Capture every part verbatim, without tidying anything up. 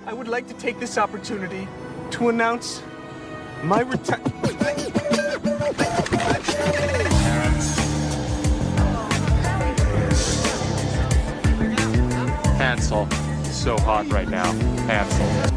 I would like to take this opportunity to announce my retirement. Hansel, so hot right now. Hansel.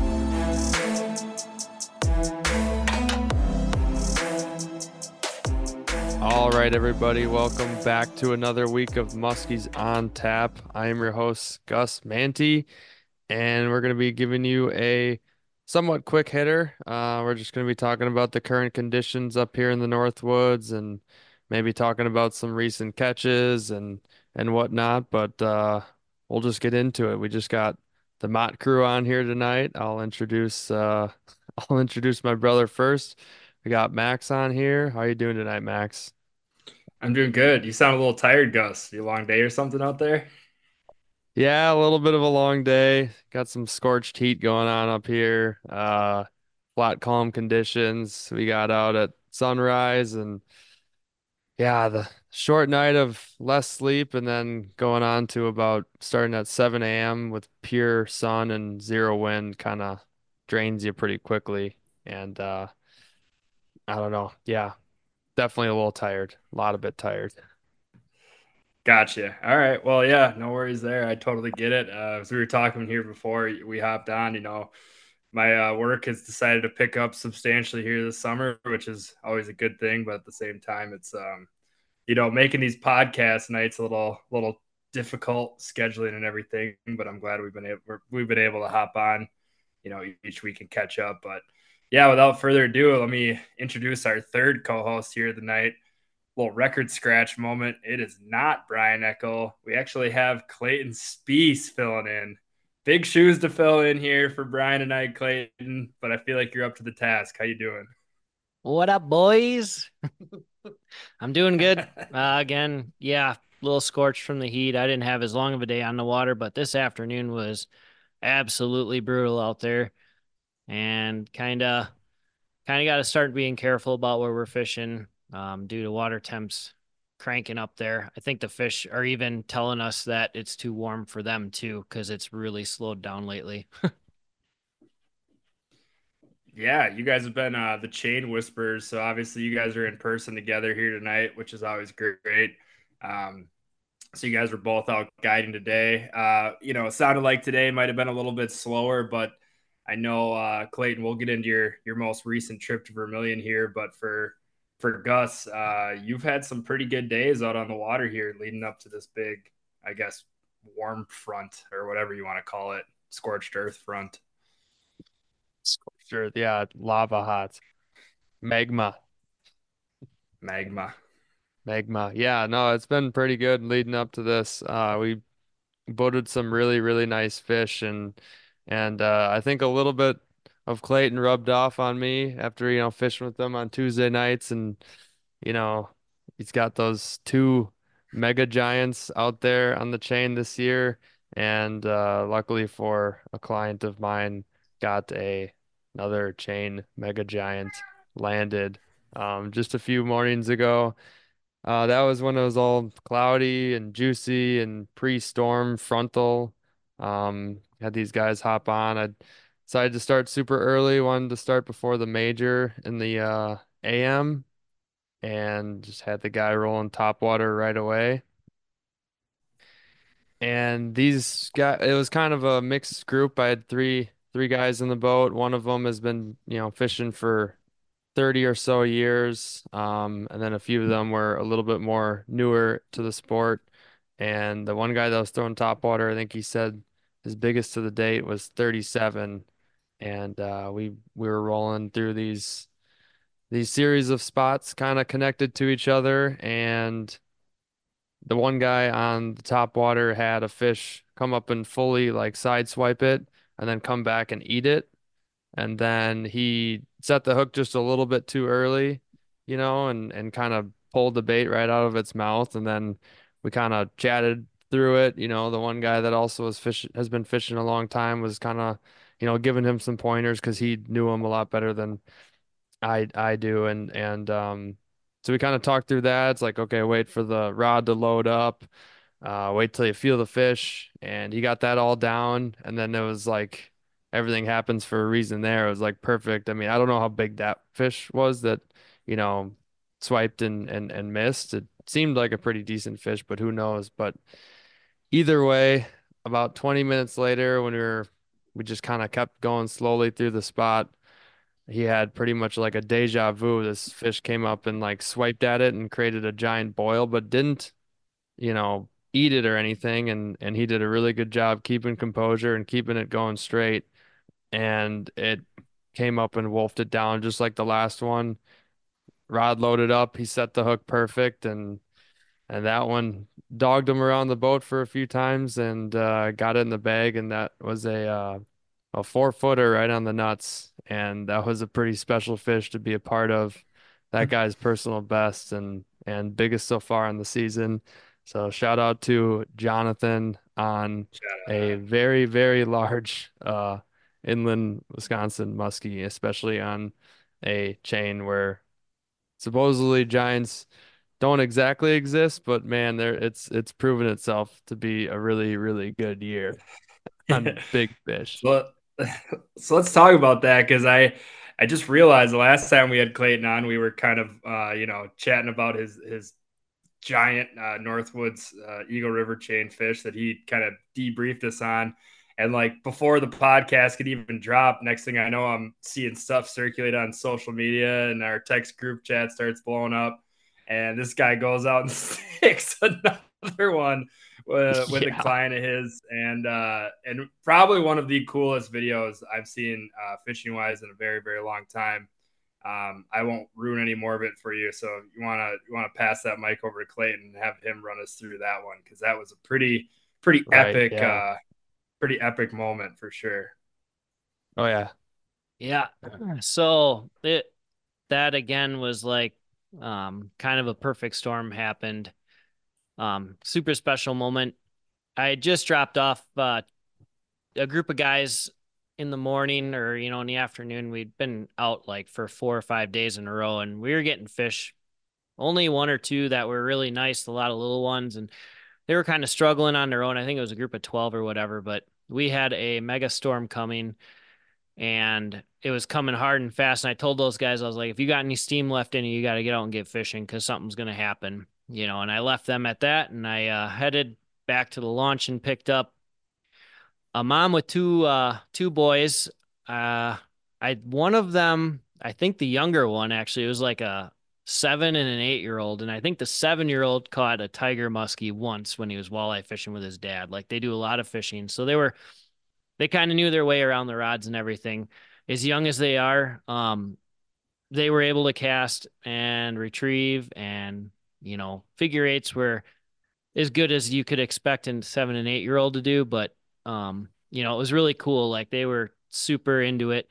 All right, everybody, welcome back to another week of Muskies on Tap. I am your host, Gus Manti, and we're going to be giving you a somewhat quick hitter. Uh, we're just going to be talking about the current conditions up here in the Northwoods and maybe talking about some recent catches and and whatnot, but uh, we'll just get into it. We just got the Mott crew on here tonight. I'll introduce uh, I'll introduce my brother first. We got Max on here. How are you doing tonight, Max? I'm doing good. You sound a little tired, Gus. You a long day or something out there? Yeah, a little bit of a long day. Got some scorched heat going on up here. Uh, flat, calm conditions. We got out at sunrise and yeah, the short night of less sleep and then going on to about starting at seven a m with pure sun and zero wind kind of drains you pretty quickly. And uh, I don't know. Yeah, definitely a little tired. A lot of bit tired. Gotcha. All right. Well, yeah, no worries there. I totally get it. Uh, as we were talking here before we hopped on, you know, my uh, work has decided to pick up substantially here this summer, which is always a good thing. But at the same time, it's um, you know, making these podcast nights a little, little difficult scheduling and everything. But I'm glad we've been able, we've been able to hop on, you know, each week and catch up. But yeah, without further ado, let me introduce our third co-host here tonight. Little record scratch moment. It is not Brian Eckel. We actually have Clayton Spees filling in. Big shoes to fill in here for Brian and I, Clayton, but I feel like you're up to the task. How you doing? What up, boys? I'm doing good. Uh, again, yeah, a little scorched from the heat. I didn't have as long of a day on the water, but this afternoon was absolutely brutal out there, and kind of, kind of got to start being careful about where we're fishing, um, due to water temps cranking up there. I think the fish are even telling us that it's too warm for them too, because it's really slowed down lately. Yeah, you guys have been uh, the chain whispers. So obviously, you guys are in person together here tonight, which is always great. Um, so you guys were both out guiding today. Uh, you know, it sounded like today might have been a little bit slower, but I know uh, Clayton. We'll get into your your most recent trip to Vermilion here, but for for Gus, uh, you've had some pretty good days out on the water here, leading up to this big, I guess, warm front or whatever you want to call it, scorched earth front, Scorched earth, yeah, lava hot. Magma. magma. Magma. Yeah, no, it's been pretty good leading up to this. Uh, we boated some really, really nice fish and and uh, I think a little bit of Clayton rubbed off on me after, you know, fishing with them on Tuesday nights and you know, he's got those two mega giants out there on the chain this year and uh, luckily for a client of mine got a another chain mega giant landed um, just a few mornings ago. Uh, that was when it was all cloudy and juicy and pre-storm frontal. Um, had these guys hop on. I decided to start super early, wanted to start before the major in the uh, A M and just had the guy rolling top water right away. And these guys, it was kind of a mixed group. I had three three guys in the boat. One of them has been, you know, fishing for thirty or so years. Um, and then a few of them were a little bit more newer to the sport. And the one guy that was throwing top water, I think he said his biggest to the date was thirty-seven. And uh, we we were rolling through these these series of spots kind of connected to each other. And the one guy on the top water had a fish come up and fully like sideswipe it and then come back and eat it. And then he set the hook just a little bit too early, you know, and and kind of pulled the bait right out of its mouth. And then we kind of chatted through it. You know, the one guy that also was fish has been fishing a long time was kind of, you know, giving him some pointers because he knew him a lot better than I I do. And and um so we kind of talked through that. It's like, okay, wait for the rod to load up, uh, wait till you feel the fish, and he got that all down. And then it was like everything happens for a reason there. It was like perfect. I mean, I don't know how big that fish was that, you know, swiped and and and missed. It seemed like a pretty decent fish, but who knows? But either way, about twenty minutes later, when we were we just kind of kept going slowly through the spot, he had pretty much like a deja vu. This fish came up and like swiped at it and created a giant boil, but didn't, you know, eat it or anything. And and he did a really good job keeping composure and keeping it going straight. And it came up and wolfed it down just like the last one. Rod loaded up, he set the hook perfect, and and that one dogged him around the boat for a few times and uh, got it in the bag, and that was a uh, a four footer right on the nuts, and that was a pretty special fish to be a part of. That guy's personal best and and biggest so far in the season. So shout out to Jonathan on a very, very large uh, inland Wisconsin muskie, especially on a chain where supposedly giants don't exactly exist, but man, there it's it's proven itself to be a really, really good year on big fish. So, so let's talk about that because I I just realized the last time we had Clayton on, we were kind of uh, you know chatting about his his giant uh, Northwoods uh, Eagle River chain fish that he kind of debriefed us on. And like before the podcast could even drop, next thing I know, I'm seeing stuff circulate on social media and our text group chat starts blowing up. And this guy goes out and sticks another one uh, with yeah. a client of his. And uh, and probably one of the coolest videos I've seen uh, fishing wise in a very, very long time. Um, I won't ruin any more of it for you. So you want to you want to pass that mic over to Clayton and have him run us through that one because that was a pretty pretty Right, epic, yeah. uh, pretty epic moment for sure. Oh yeah, yeah. So it that again was like um, kind of a perfect storm happened. Um, super special moment. I had just dropped off uh, a group of guys in the morning or, you know, in the afternoon. We'd been out like for four or five days in a row and we were getting fish, only one or two that were really nice, a lot of little ones. And they were kind of struggling on their own. I think it was a group of twelve or whatever, but we had a mega storm coming and it was coming hard and fast. And I told those guys, I was like, if you got any steam left in you, you got to get out and get fishing because something's going to happen, you know, and I left them at that and I uh, headed back to the launch and picked up a mom with two uh two boys. Uh I one of them, I think the younger one actually, it was like a seven and an eight year old. And I think the seven year old caught a tiger muskie once when he was walleye fishing with his dad. Like they do a lot of fishing. So they were they kind of knew their way around the rods and everything. As young as they are, um, they were able to cast and retrieve and, you know, figure eights were as good as you could expect in seven and eight year old to do, but um, you know, it was really cool. Like they were super into it.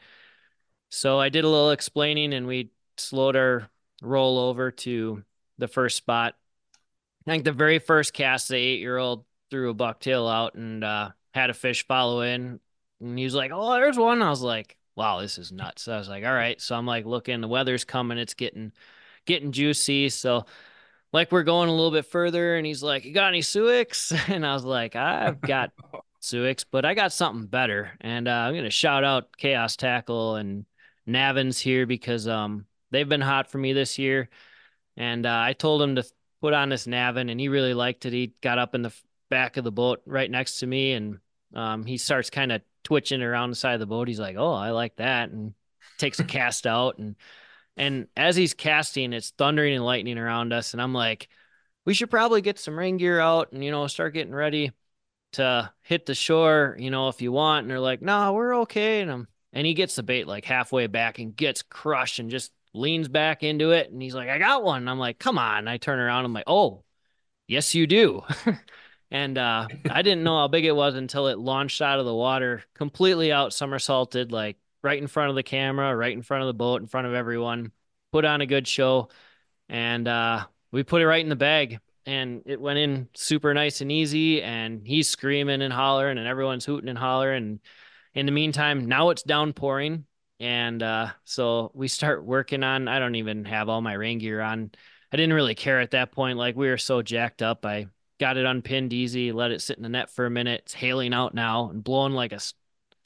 So I did a little explaining and we slowed our roll over to the first spot. I think the very first cast, the eight year old threw a bucktail out and uh, had a fish follow in. And he was like, oh, there's one. I was like, wow, this is nuts. So I was like, all right. So I'm like, looking, the weather's coming. It's getting, getting juicy. So like we're going a little bit further and he's like, you got any Suics? And I was like, I've got Suics, but I got something better. And uh, I'm going to shout out Chaos Tackle and Navins here because um they've been hot for me this year. And uh, I told him to put on this Navin and he really liked it. He got up in the back of the boat right next to me and um, he starts kind of twitching around the side of the boat. He's like, oh, I like that. And takes a cast out and And as he's casting, it's thundering and lightning around us. And I'm like, we should probably get some rain gear out and, you know, start getting ready to hit the shore, you know, if you want. And they're like, no, we're okay. And I'm, and he gets the bait like halfway back and gets crushed and just leans back into it. And he's like, I got one. And I'm like, come on. And I turn around. I'm like, oh, yes, you do. And uh, I didn't know how big it was until it launched out of the water, completely out somersaulted, like right in front of the camera, right in front of the boat, in front of everyone, put on a good show. And uh, we put it right in the bag and it went in super nice and easy. And he's screaming and hollering and everyone's hooting and hollering. And in the meantime, now it's downpouring. And uh, so we start working on, I don't even have all my rain gear on. I didn't really care at that point. Like we were so jacked up. I got it unpinned easy, let it sit in the net for a minute. It's hailing out now and blowing like a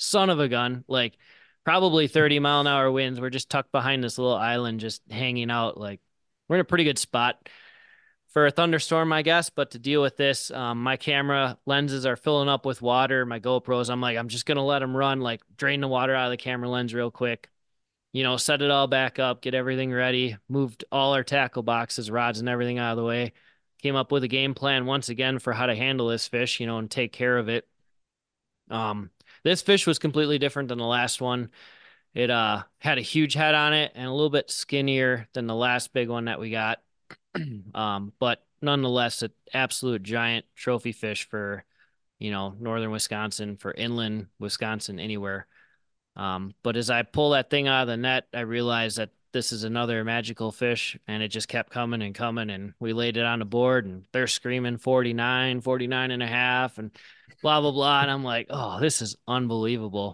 son of a gun, like probably thirty mile an hour winds. We're just tucked behind this little island, just hanging out. Like we're in a pretty good spot for a thunderstorm, I guess. But to deal with this, um, my camera lenses are filling up with water. My GoPros, I'm like, I'm just gonna let them run, like drain the water out of the camera lens real quick. You know, set it all back up, get everything ready, moved all our tackle boxes, rods, and everything out of the way. Came up with a game plan once again for how to handle this fish, you know, and take care of it. Um, this fish was completely different than the last one. It uh had a huge head on it and a little bit skinnier than the last big one that we got. Um, but nonetheless, an absolute giant trophy fish for, you know, northern Wisconsin, for inland Wisconsin, anywhere. Um, but as I pull that thing out of the net, I realized that this is another magical fish, and it just kept coming and coming. And we laid it on the board, and they're screaming forty-nine, forty-nine and a half, and blah, blah, blah. And I'm like, oh, this is unbelievable.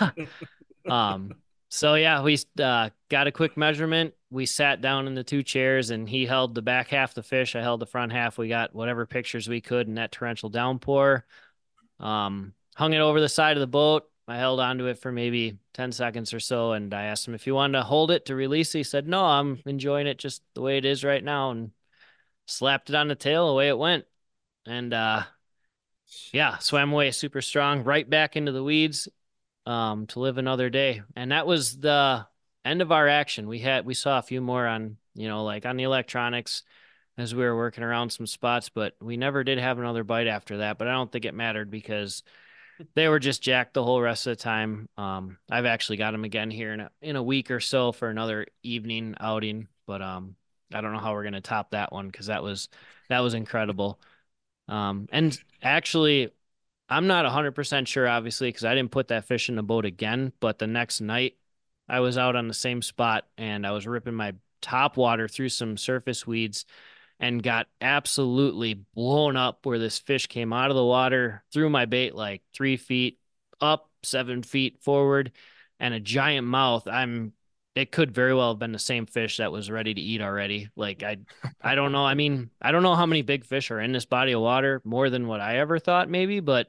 Um, so yeah, we uh, got a quick measurement. We sat down in the two chairs, and he held the back half of the fish. I held the front half. We got whatever pictures we could in that torrential downpour. Um, hung it over the side of the boat. I held onto it for maybe ten seconds or so, and I asked him if he wanted to hold it to release it. He said, no, I'm enjoying it just the way it is right now, and slapped it on the tail. Away it went. And uh, yeah, swam away super strong, right back into the weeds um, to live another day. And that was the end of our action. We had we saw a few more on, you know, like on the electronics as we were working around some spots, but we never did have another bite after that. But I don't think it mattered because they were just jacked the whole rest of the time. Um, I've actually got them again here in a, in a week or so for another evening outing, but um, I don't know how we're gonna top that one because that was that was incredible. Um, and actually, I'm not one hundred percent sure, obviously, because I didn't put that fish in the boat again. But the next night, I was out on the same spot and I was ripping my top water through some surface weeds and got absolutely blown up where this fish came out of the water, threw my bait like three feet up, seven feet forward, and a giant mouth. I'm it could very well have been the same fish that was ready to eat already. Like I I don't know. I mean, I don't know how many big fish are in this body of water, more than what I ever thought maybe, but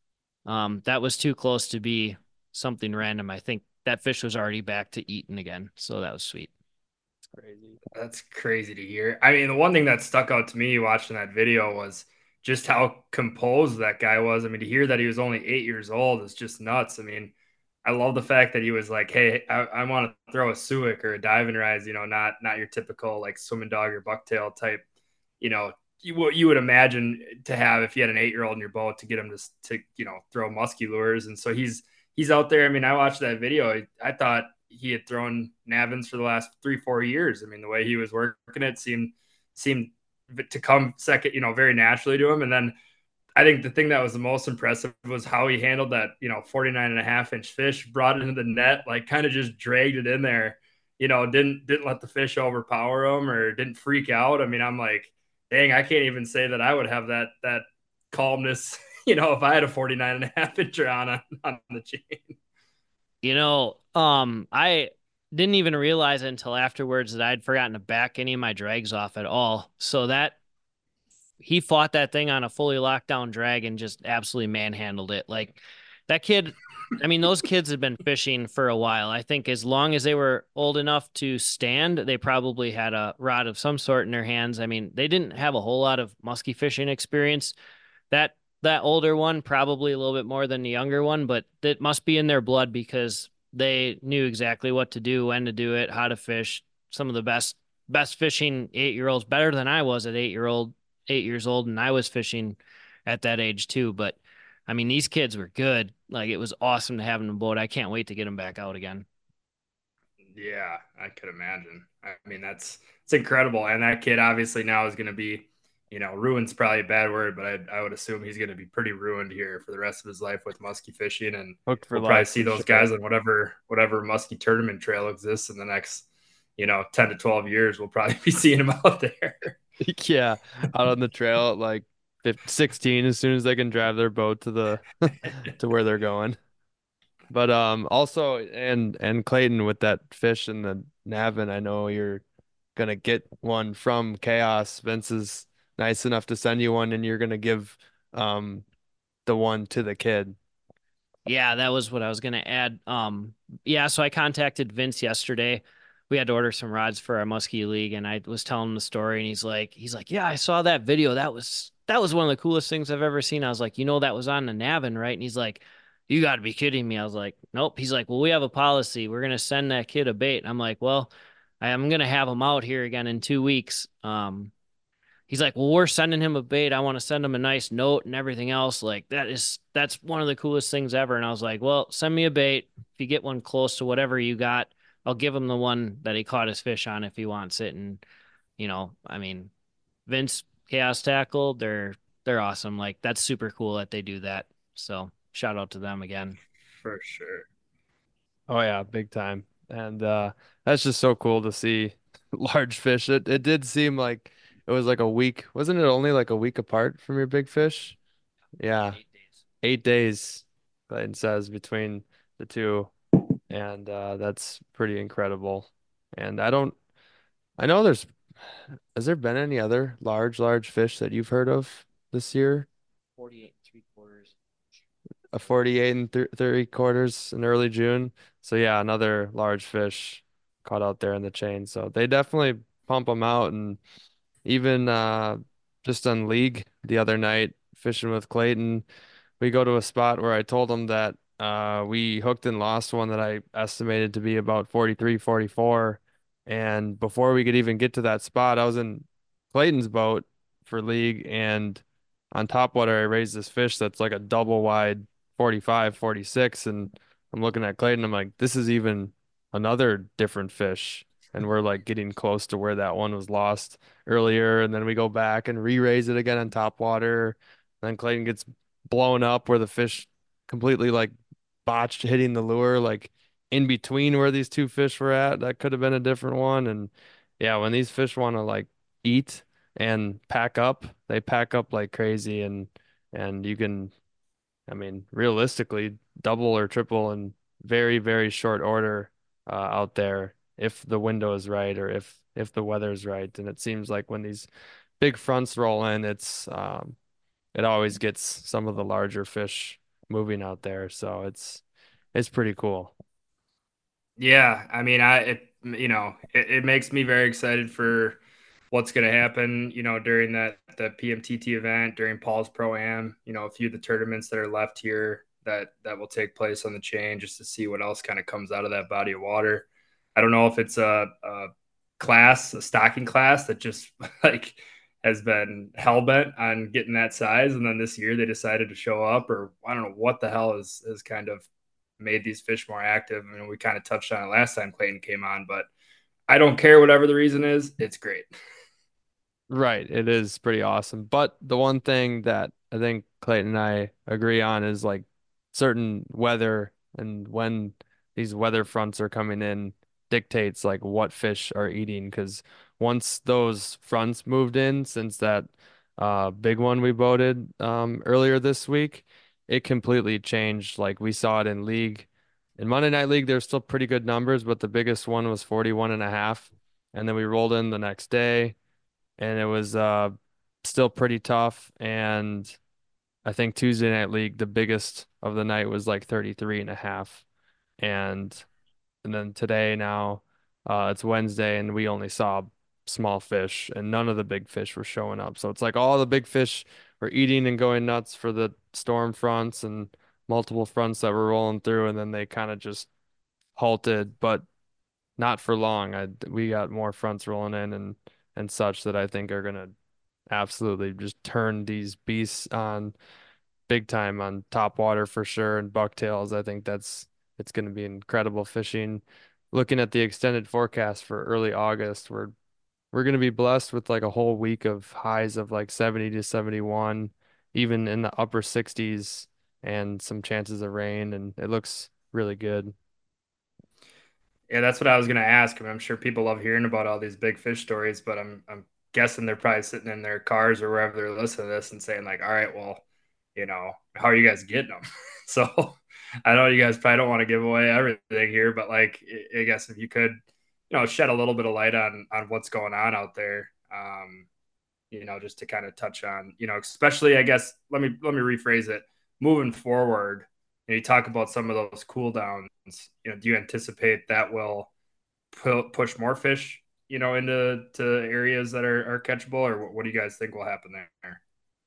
um that was too close to be something random. I think that fish was already back to eating again. So that was sweet. Crazy. That's crazy to hear. I mean, the one thing that stuck out to me watching that video was just how composed that guy was. I mean, to hear that he was only eight years old is just nuts. I mean, I love the fact that he was like, "Hey, I, I want to throw a suic or a diving rise." You know, not not your typical like swimming dog or bucktail type. You know, you, what you would imagine to have if you had an eight year old in your boat to get him to to you know throw musky lures. And so he's he's out there. I mean, I watched that video. I, I thought he had thrown Navins for the last three, four years. I mean, the way he was working it seemed seemed to come second, you know, very naturally to him. And then I think the thing that was the most impressive was how he handled that, you know, forty-nine and a half inch fish, brought it into the net, like kind of just dragged it in there, you know, didn't didn't let the fish overpower him or didn't freak out. I mean, I'm like, dang, I can't even say that I would have that that calmness, you know, if I had a forty-nine and a half incher on, on on the chain. You know, um, I didn't even realize until afterwards that I'd forgotten to back any of my drags off at all. So that he fought that thing on a fully locked down drag and just absolutely manhandled it. Like that kid, I mean, those kids have been fishing for a while. I think as long as they were old enough to stand, they probably had a rod of some sort in their hands. I mean, they didn't have a whole lot of musky fishing experience. That that older one probably a little bit more than the younger one, but it must be in their blood because they knew exactly what to do, when to do it, how to fish. Some of the best best fishing eight year olds, better than I was at eight year old eight years old, and I was fishing at that age too. But I mean, these kids were good. Like it was awesome to have them on boat. I can't wait to get them back out again. Yeah, I could imagine. I mean, that's it's incredible. And that kid obviously now is going to be, you know, ruined's probably a bad word, but I, I would assume he's going to be pretty ruined here for the rest of his life with musky fishing. And Hooked for we'll probably life see for those sure. guys on whatever whatever musky tournament trail exists in the next, you know, ten to twelve years. We'll probably be seeing him out there. Yeah, out on the trail at like fifteen, sixteen as soon as they can drive their boat to the to where they're going. But um also and and Clayton with that fish in the Navin, I know you're gonna get one from Chaos. Vince is nice enough to send you one and you're gonna give um the one to the kid. Yeah, that was what I was gonna add. Um, yeah, so I contacted Vince yesterday. We had to order some rods for our Muskie League, and I was telling him the story, and he's like, he's like, yeah, I saw that video. That was that was one of the coolest things I've ever seen. I was like, you know, that was on the Navin, right? And he's like, you got to be kidding me. I was like, nope. He's like, well, we have a policy. We're gonna send that kid a bait. And I'm like, well, I'm gonna have him out here again in two weeks. Um, he's like, well, we're sending him a bait. I want to send him a nice note and everything else. Like that is that's one of the coolest things ever. And I was like, well, send me a bait. If you get one close to whatever you got, I'll give him the one that he caught his fish on if he wants it. And you know, I mean, Vince Chaos Tackle, they're they're awesome. Like that's super cool that they do that. So shout out to them again. For sure. Oh yeah, big time. And uh that's just so cool to see large fish. It it did seem like it was like a week. Wasn't it only like a week apart from your big fish? Yeah, Eight days. eight days, Clayton says, between the two. And uh that's pretty incredible. And I don't I know there's has there been any other large, large fish that you've heard of this year? forty-eight and three quarters. A forty-eight and th three quarters in early June. So yeah, another large fish caught out there in the chain. So they definitely pump them out. And even uh just on league the other night fishing with Clayton, we go to a spot where I told him that uh we hooked and lost one that I estimated to be about forty-three, forty-four. And before we could even get to that spot, I was in Clayton's boat for league, and on top water I raised this fish that's like a double wide forty-five, forty-six, and I'm looking at Clayton, I'm like, this is even another different fish. And we're like getting close to where that one was lost earlier, and then we go back and re-raise it again on top water. Then Clayton gets blown up where the fish completely like botched hitting the lure, like in between where these two fish were at. That could have been a different one. And yeah, when these fish want to like eat and pack up, they pack up like crazy. And and you can, I mean, realistically, double or triple in very, very short order uh, out there if the window is right or if if the weather is right. And it seems like when these big fronts roll in, it's um it always gets some of the larger fish moving out there. So it's it's pretty cool. Yeah, I mean, I it you know it, it makes me very excited for what's going to happen. You know, during that the P M T T event, during Paul's Pro Am. You know, a few of the tournaments that are left here that that will take place on the chain, just to see what else kind of comes out of that body of water. I don't know if it's a, a class, a stocking class that just like has been hell bent on getting that size, and then this year they decided to show up, or I don't know what the hell is is kind of made these fish more active. I mean, we kind of touched on it last time Clayton came on, but I don't care whatever the reason is. It's great. Right, it is pretty awesome. But the one thing that I think Clayton and I agree on is like certain weather and when these weather fronts are coming in dictates like what fish are eating. Because once those fronts moved in, since that uh big one we boated um earlier this week, it completely changed. Like we saw it in league. In Monday Night League, there's still pretty good numbers, but the biggest one was forty-one and a half. And then we rolled in the next day and it was uh still pretty tough. And I think Tuesday Night League, the biggest of the night was like thirty-three and a half. And and then today now, uh it's Wednesday and we only saw small fish and none of the big fish were showing up. So it's like all the big fish were eating and going nuts for the storm fronts and multiple fronts that were rolling through, and then they kind of just halted, but not for long. I we got more fronts rolling in and and such that I think are gonna absolutely just turn these beasts on big time on top water for sure. And bucktails, I think that's it's gonna be incredible fishing. Looking at the extended forecast for early August, we're we're gonna be blessed with like a whole week of highs of like seventy to seventy-one, even in the upper sixties, and some chances of rain, and it looks really good. Yeah, that's what I was going to ask. I mean, I'm sure people love hearing about all these big fish stories, but I'm I'm guessing they're probably sitting in their cars or wherever they're listening to this and saying like, all right, well, you know, how are you guys getting them? So I know you guys probably don't want to give away everything here, but like, I I guess if you could, you know, shed a little bit of light on on what's going on out there, um, you know, just to kind of touch on, you know, especially, I guess, let me let me rephrase it. Moving forward, you, know, you talk about some of those cool downs. You know, do you anticipate that will pu- push more fish, you know, into to areas that are, are catchable, or what, what do you guys think will happen there?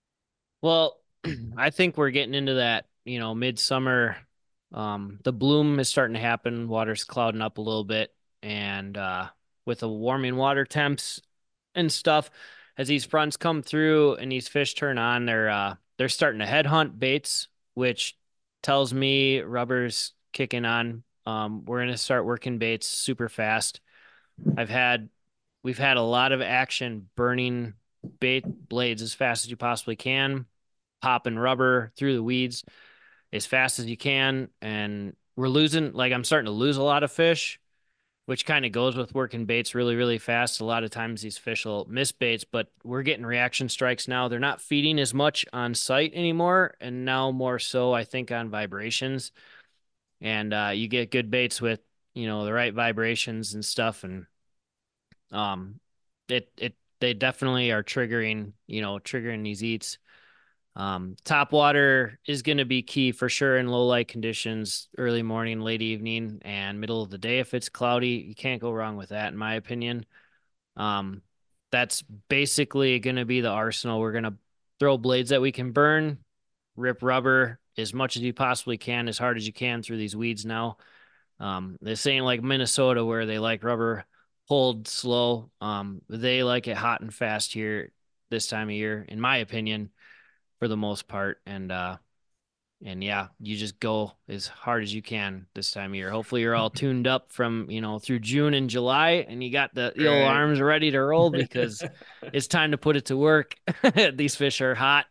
Well, I think we're getting into that, you know, midsummer. Um, the bloom is starting to happen. Water's clouding up a little bit. And uh, with the warming water temps and stuff, as these fronts come through and these fish turn on, they're uh, they're starting to headhunt baits, which tells me rubber's kicking on. Um, we're gonna start working baits super fast. I've had we've had a lot of action burning bait blades as fast as you possibly can, popping rubber through the weeds as fast as you can. And we're losing, like, I'm starting to lose a lot of fish, which kind of goes with working baits really, really fast. A lot of times these fish will miss baits, but we're getting reaction strikes now. They're not feeding as much on sight anymore, and now more so, I think, on vibrations. And uh, you get good baits with, you know, the right vibrations and stuff. And um, it, it, they definitely are triggering, you know, triggering these eats. Um, top water is going to be key for sure in low light conditions, early morning, late evening, and middle of the day. If it's cloudy, you can't go wrong with that, in my opinion. Um, that's basically going to be the arsenal. We're going to throw blades that we can burn, rip rubber as much as you possibly can, as hard as you can through these weeds now. Um, this ain't like Minnesota where they like rubber pulled slow. Um, they like it hot and fast here this time of year, in my opinion, for the most part. And uh and yeah, you just go as hard as you can this time of year. Hopefully you're all tuned up from, you know, through June and July, and you got the, the old Right. arms ready to roll because it's time to put it to work. These fish are hot.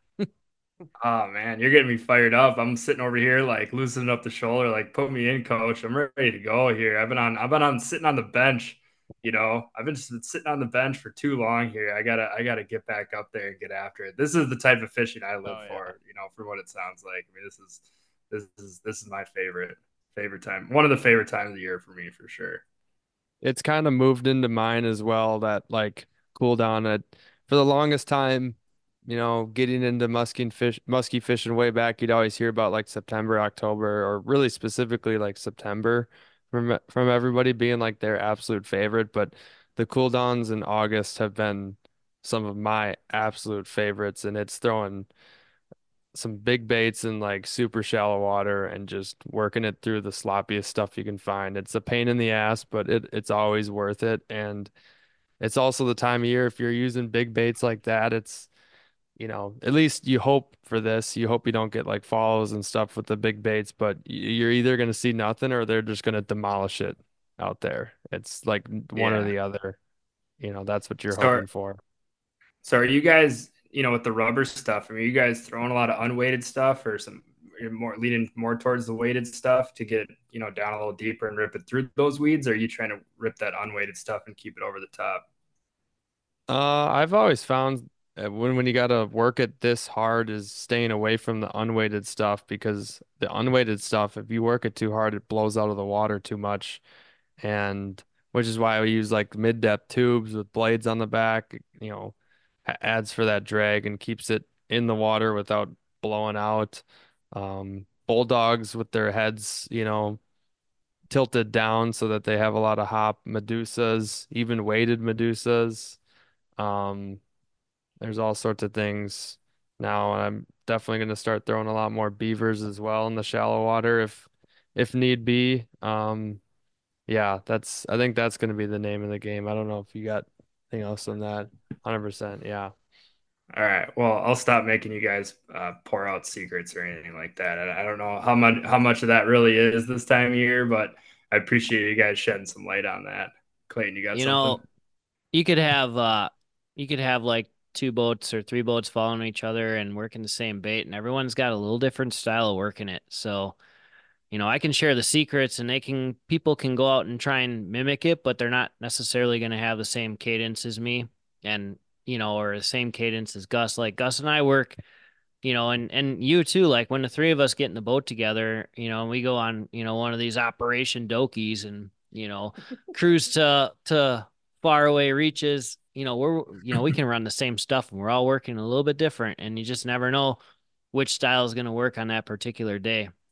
Oh man, you're getting me fired up. I'm sitting over here like loosening up the shoulder, like put me in, coach. I'm ready to go here. I've been on, I've been on sitting on the bench. You know, I've been sitting on the bench for too long here. I gotta, I gotta get back up there and get after it. This is the type of fishing I live Oh, yeah. for. You know, for what it sounds like. I mean, this is, this is, this is my favorite, favorite time. One of the favorite times of the year for me, for sure. It's kind of moved into mine as well, that like cool down at for the longest time, you know, getting into musky fish musky fishing way back, you'd always hear about like September, October, or really specifically like September from from everybody being like their absolute favorite. But the cool downs in August have been some of my absolute favorites, and it's throwing some big baits in like super shallow water and just working it through the sloppiest stuff you can find. It's a pain in the ass, but it it's always worth it. And it's also the time of year if you're using big baits like that, it's you know, at least you hope for this. You hope you don't get like follows and stuff with the big baits, but y- you're either going to see nothing or they're just going to demolish it out there. It's like one or Yeah. the other. You know, that's what you're So, hoping for. so are you guys, you know, with the rubber stuff? I mean, are you guys throwing a lot of unweighted stuff, or some you're more leaning more towards the weighted stuff to get, you know, down a little deeper and rip it through those weeds? Or are you trying to rip that unweighted stuff and keep it over the top? Uh, I've always found uh, when when you gotta work it this hard is staying away from the unweighted stuff because the unweighted stuff, if you work it too hard, it blows out of the water too much, and which is why we use like mid-depth tubes with blades on the back, you know, a- adds for that drag and keeps it in the water without blowing out. Um, bulldogs with their heads, you know, tilted down so that they have a lot of hop, medusas, even weighted medusas. Um, there's all sorts of things now, and I'm definitely going to start throwing a lot more beavers as well in the shallow water if if need be. Um, yeah, that's I think that's going to be the name of the game. I don't know if you got anything else on that. one hundred percent. Yeah. All right. Well, I'll stop making you guys uh, pour out secrets or anything like that. I, I don't know how much how much of that really is this time of year, but I appreciate you guys shedding some light on that. Clayton, you got You something? know, you could have uh you could have like two boats or three boats following each other and working the same bait, and everyone's got a little different style of working it. So, you know, I can share the secrets and they can people can go out and try and mimic it, but they're not necessarily going to have the same cadence as me and, you know, or the same cadence as Gus. Like Gus and I work, you know, and and you too, like when the three of us get in the boat together, you know, and we go on, you know, one of these Operation Dokies and, you know, cruise to to faraway reaches, you know, we're you know, we can run the same stuff and we're all working a little bit different and you just never know which style is going to work on that particular day.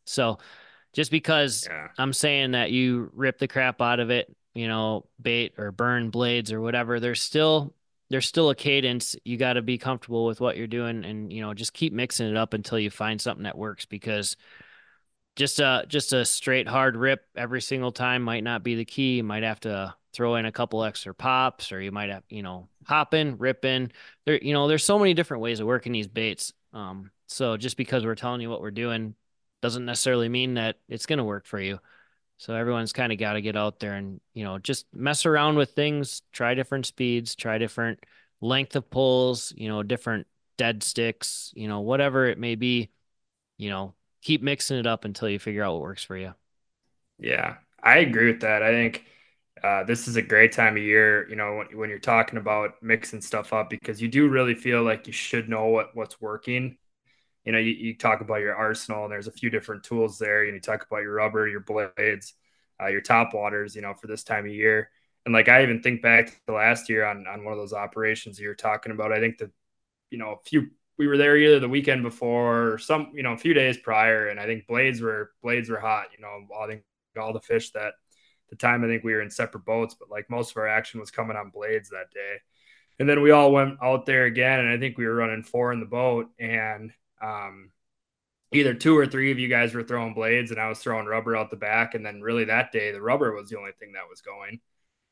So just because Yeah. I'm saying that you rip the crap out of it, you know, bait or burn blades or whatever, there's still there's still a cadence. You got to be comfortable with what you're doing, and you know, just keep mixing it up until you find something that works, because just a just a straight hard rip every single time might not be the key. You might have to throw in a couple extra pops, or you might have, you know, hopping, ripping. There, you know, there's so many different ways of working these baits. Um, so just because we're telling you what we're doing doesn't necessarily mean that it's going to work for you. So everyone's kind of got to get out there and, you know, just mess around with things, try different speeds, try different length of pulls, you know, different dead sticks, you know, whatever it may be, you know, keep mixing it up until you figure out what works for you. Yeah, I agree with that. I think uh, this is a great time of year, you know, when, when you're talking about mixing stuff up, because you do really feel like you should know what what's working. You know, you, you talk about your arsenal, and there's a few different tools there. You, know, you talk about your rubber, your blades, uh, your top waters, you know, for this time of year. And like, I even think back to last year on, on one of those operations you were talking about. I think that, you know, a few, we were there either the weekend before or some, you know, a few days prior. And I think blades were, blades were hot, you know, I think all the fish that the time, I think we were in separate boats, but like most of our action was coming on blades that day. And then we all went out there again. And I think we were running four in the boat, and, um, either two or three of you guys were throwing blades and I was throwing rubber out the back. And then really that day, the rubber was the only thing that was going.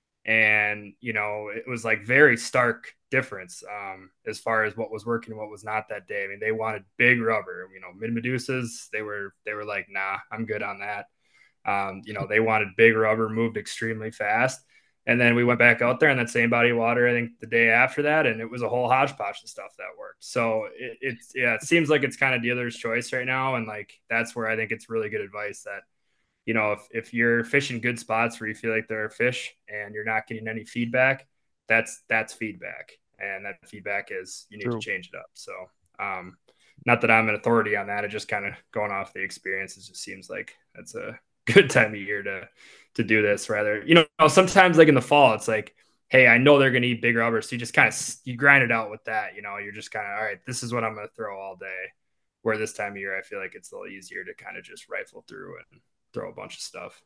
And, you know, it was like very stark difference um, as far as what was working and what was not that day. I mean, they wanted big rubber, you know, mid Medusas. They were, they were like, nah, I'm good on that. Um, you know, they wanted big rubber, moved extremely fast. And then we went back out there in that same body of water, I think the day after that, and it was a whole hodgepodge of stuff that worked. So it, it's, yeah, it seems like it's kind of dealer's choice right now. And like, that's where I think it's really good advice that, you know, if, if you're fishing good spots where you feel like there are fish and you're not getting any feedback, that's, that's feedback. And that feedback is you need True. to change it up. So, um, not that I'm an authority on that. It just kind of going off the experience. It just seems like that's a good time of year to, to do this rather, you know, sometimes like in the fall, it's like, hey, I know they're going to eat big rubber. So you just kind of, you grind it out with that, you know, you're just kind of, all right, this is what I'm going to throw all day. Where this time of year, I feel like it's a little easier to kind of just rifle through and throw a bunch of stuff.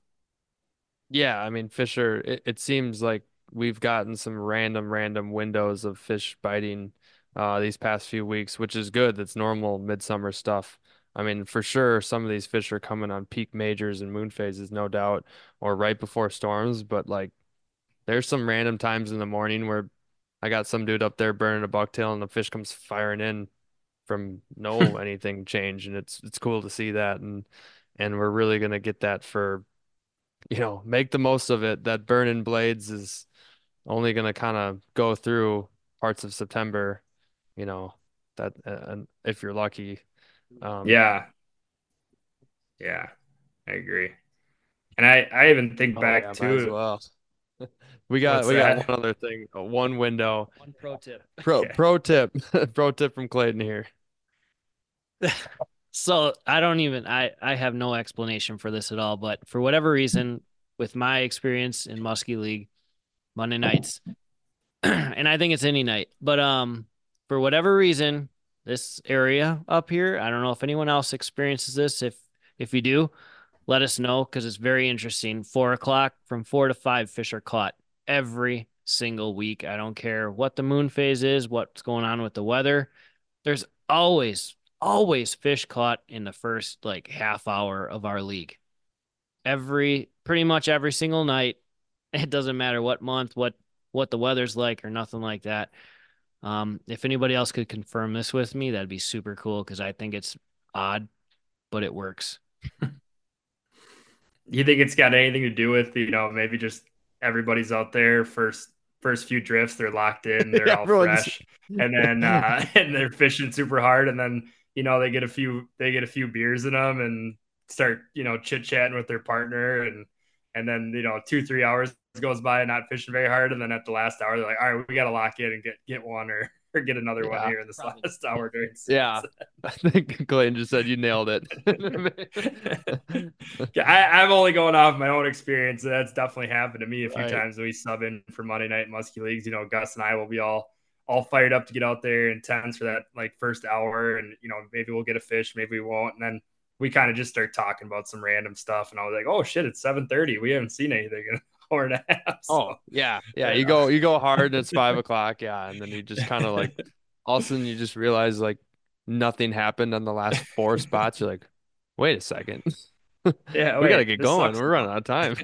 Yeah, I mean, Fisher, it, it seems like we've gotten some random, random windows of fish biting uh, these past few weeks, which is good. That's normal midsummer stuff. I mean, for sure, some of these fish are coming on peak majors and moon phases, no doubt, or right before storms. But like, there's some random times in the morning where I got some dude up there burning a bucktail, and the fish comes firing in from no anything change, and it's it's cool to see that, and and we're really gonna get that for you know, make the most of it. That burning blades is only going to kind of go through parts of September, you know, that, uh, and if you're lucky. Um, Yeah. Yeah, I agree. And I, I even think oh back yeah, might as to well. We got what's we got that? one other thing, uh, one window. One pro tip. Pro Okay. pro tip, pro tip from Clayton here. So I don't even I I have no explanation for this at all, but for whatever reason, with my experience in Muskie League, Monday nights, and I think it's any night, but um, for whatever reason, this area up here, I don't know if anyone else experiences this. If if you do, let us know, because it's very interesting. Four o'clock from four to five, fish are caught every single week. I don't care what the moon phase is, what's going on with the weather. There's always, always fish caught in the first like half hour of our league. Every, pretty much every single night. It doesn't matter what month, what what the weather's like, or nothing like that. Um, if anybody else could confirm this with me, that'd be super cool, because I think it's odd, but it works. You think it's got anything to do with, you know, maybe just everybody's out there first first few drifts, they're locked in, they're all Everyone's fresh, and then uh and they're fishing super hard, and then you know they get a few they get a few beers in them and start, you know, chit-chatting with their partner, and and then you know two three hours goes by not fishing very hard, and then at the last hour they're like, all right, we got to lock in and get get one or or get another one yeah, here in this probably. last hour during yeah. I think Clayton just said you nailed it. Yeah, I, I'm only going off my own experience. That's definitely happened to me a few Right. times when we sub in for Monday night Muskie Leagues. You know, Gus and I will be all all fired up to get out there and tense for that like first hour, and you know maybe we'll get a fish, maybe we won't, and then we kind of just start talking about some random stuff, and I was like, oh shit, it's seven thirty. We haven't seen anything in an hour and a half. So, Oh yeah, yeah. yeah. You go you go hard and it's five o'clock, yeah, and then you just kind of like all of a sudden you just realize like nothing happened on the last four spots. You're like, wait a second, Yeah, we wait, gotta get this going. sucks We're running now. out of time.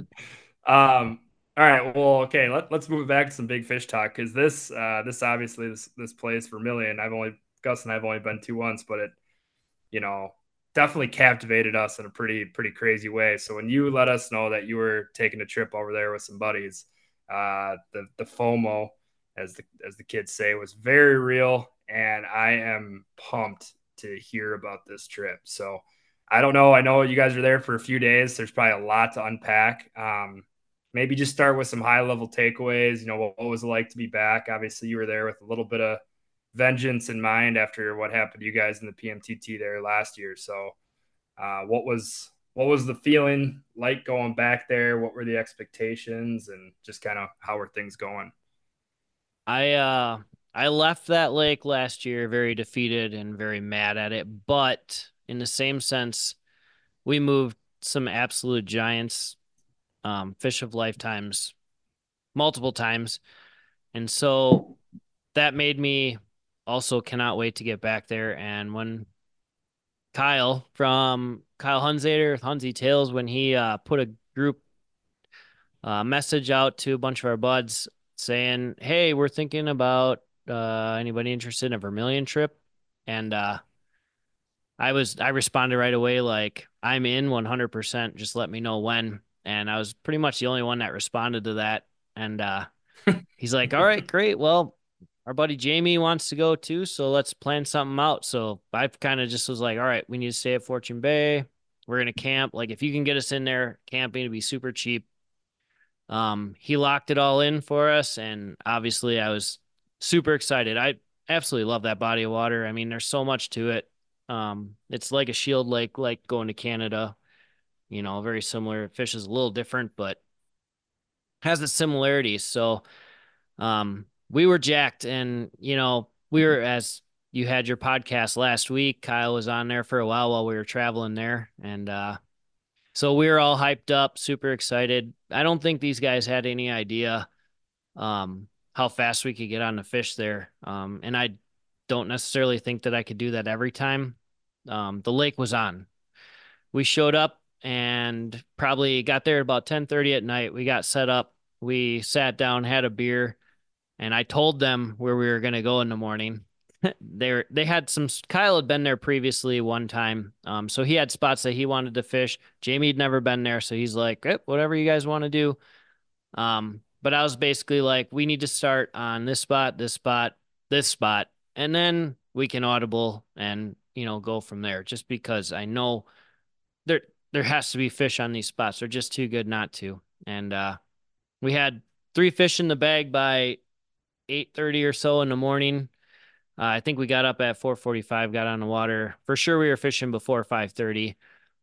Um, all right, well, okay, let, let's move back to some big fish talk because this, uh, this obviously this this place Vermilion. I've only Gus and I've only been to once, but it, you know, definitely captivated us in a pretty pretty crazy way. So when you let us know that you were taking a trip over there with some buddies, uh, the the FOMO, as the as the kids say, was very real, and I am pumped to hear about this trip. So I don't know. I know you guys are there for a few days. There's probably a lot to unpack. Um, maybe just start with some high level takeaways. You know, what, what was it like to be back? Obviously, you were there with a little bit of vengeance in mind after what happened to you guys in the P M T T there last year. So, uh, what was what was the feeling like going back there? What were the expectations, and just kind of how were things going? I uh I left that lake last year very defeated and very mad at it, but in the same sense, we moved some absolute giants, um, fish of lifetimes, multiple times, and so that made me also cannot wait to get back there. And when Kyle from Kyle Hunzader, Hunzy Tales, when he uh, put a group uh, message out to a bunch of our buds saying, "Hey, we're thinking about uh, anybody interested in a Vermilion trip," and uh, I was I responded right away like, "I'm in one hundred percent. Just let me know when." And I was pretty much the only one that responded to that. And uh, he's like, "All right, great. Well, our buddy Jamie wants to go too, so let's plan something out." So I kind of just was like, "All right, we need to stay at Fortune Bay. We're gonna camp. Like, if you can get us in there, camping to be super cheap." Um, he locked it all in for us, and obviously I was super excited. I absolutely love that body of water. I mean, there's so much to it. Um, it's like a shield lake, like going to Canada, you know, very similar. Fish is a little different, but has the similarities. So, um, we were jacked, and you know, we were as you had your podcast last week. Kyle was on there for a while while we were traveling there, and uh, so we were all hyped up, super excited. I don't think these guys had any idea um, how fast we could get on the fish there, um, and I don't necessarily think that I could do that every time. Um, the lake was on. We showed up and probably got there at about ten thirty at night. We got set up. We sat down, had a beer, and I told them where we were going to go in the morning. they were, they had some. Kyle had been there previously one time, um, so he had spots that he wanted to fish. Jamie had never been there, so he's like, eh, "Whatever you guys want to do." Um, but I was basically like, "We need to start on this spot, this spot, this spot, and then we can audible and you know go from there." Just because I know there there has to be fish on these spots. They're just too good not to. And uh, we had three fish in the bag by eight thirty or so in the morning. Uh, I think we got up at four forty-five, got on the water. For sure we were fishing before five thirty.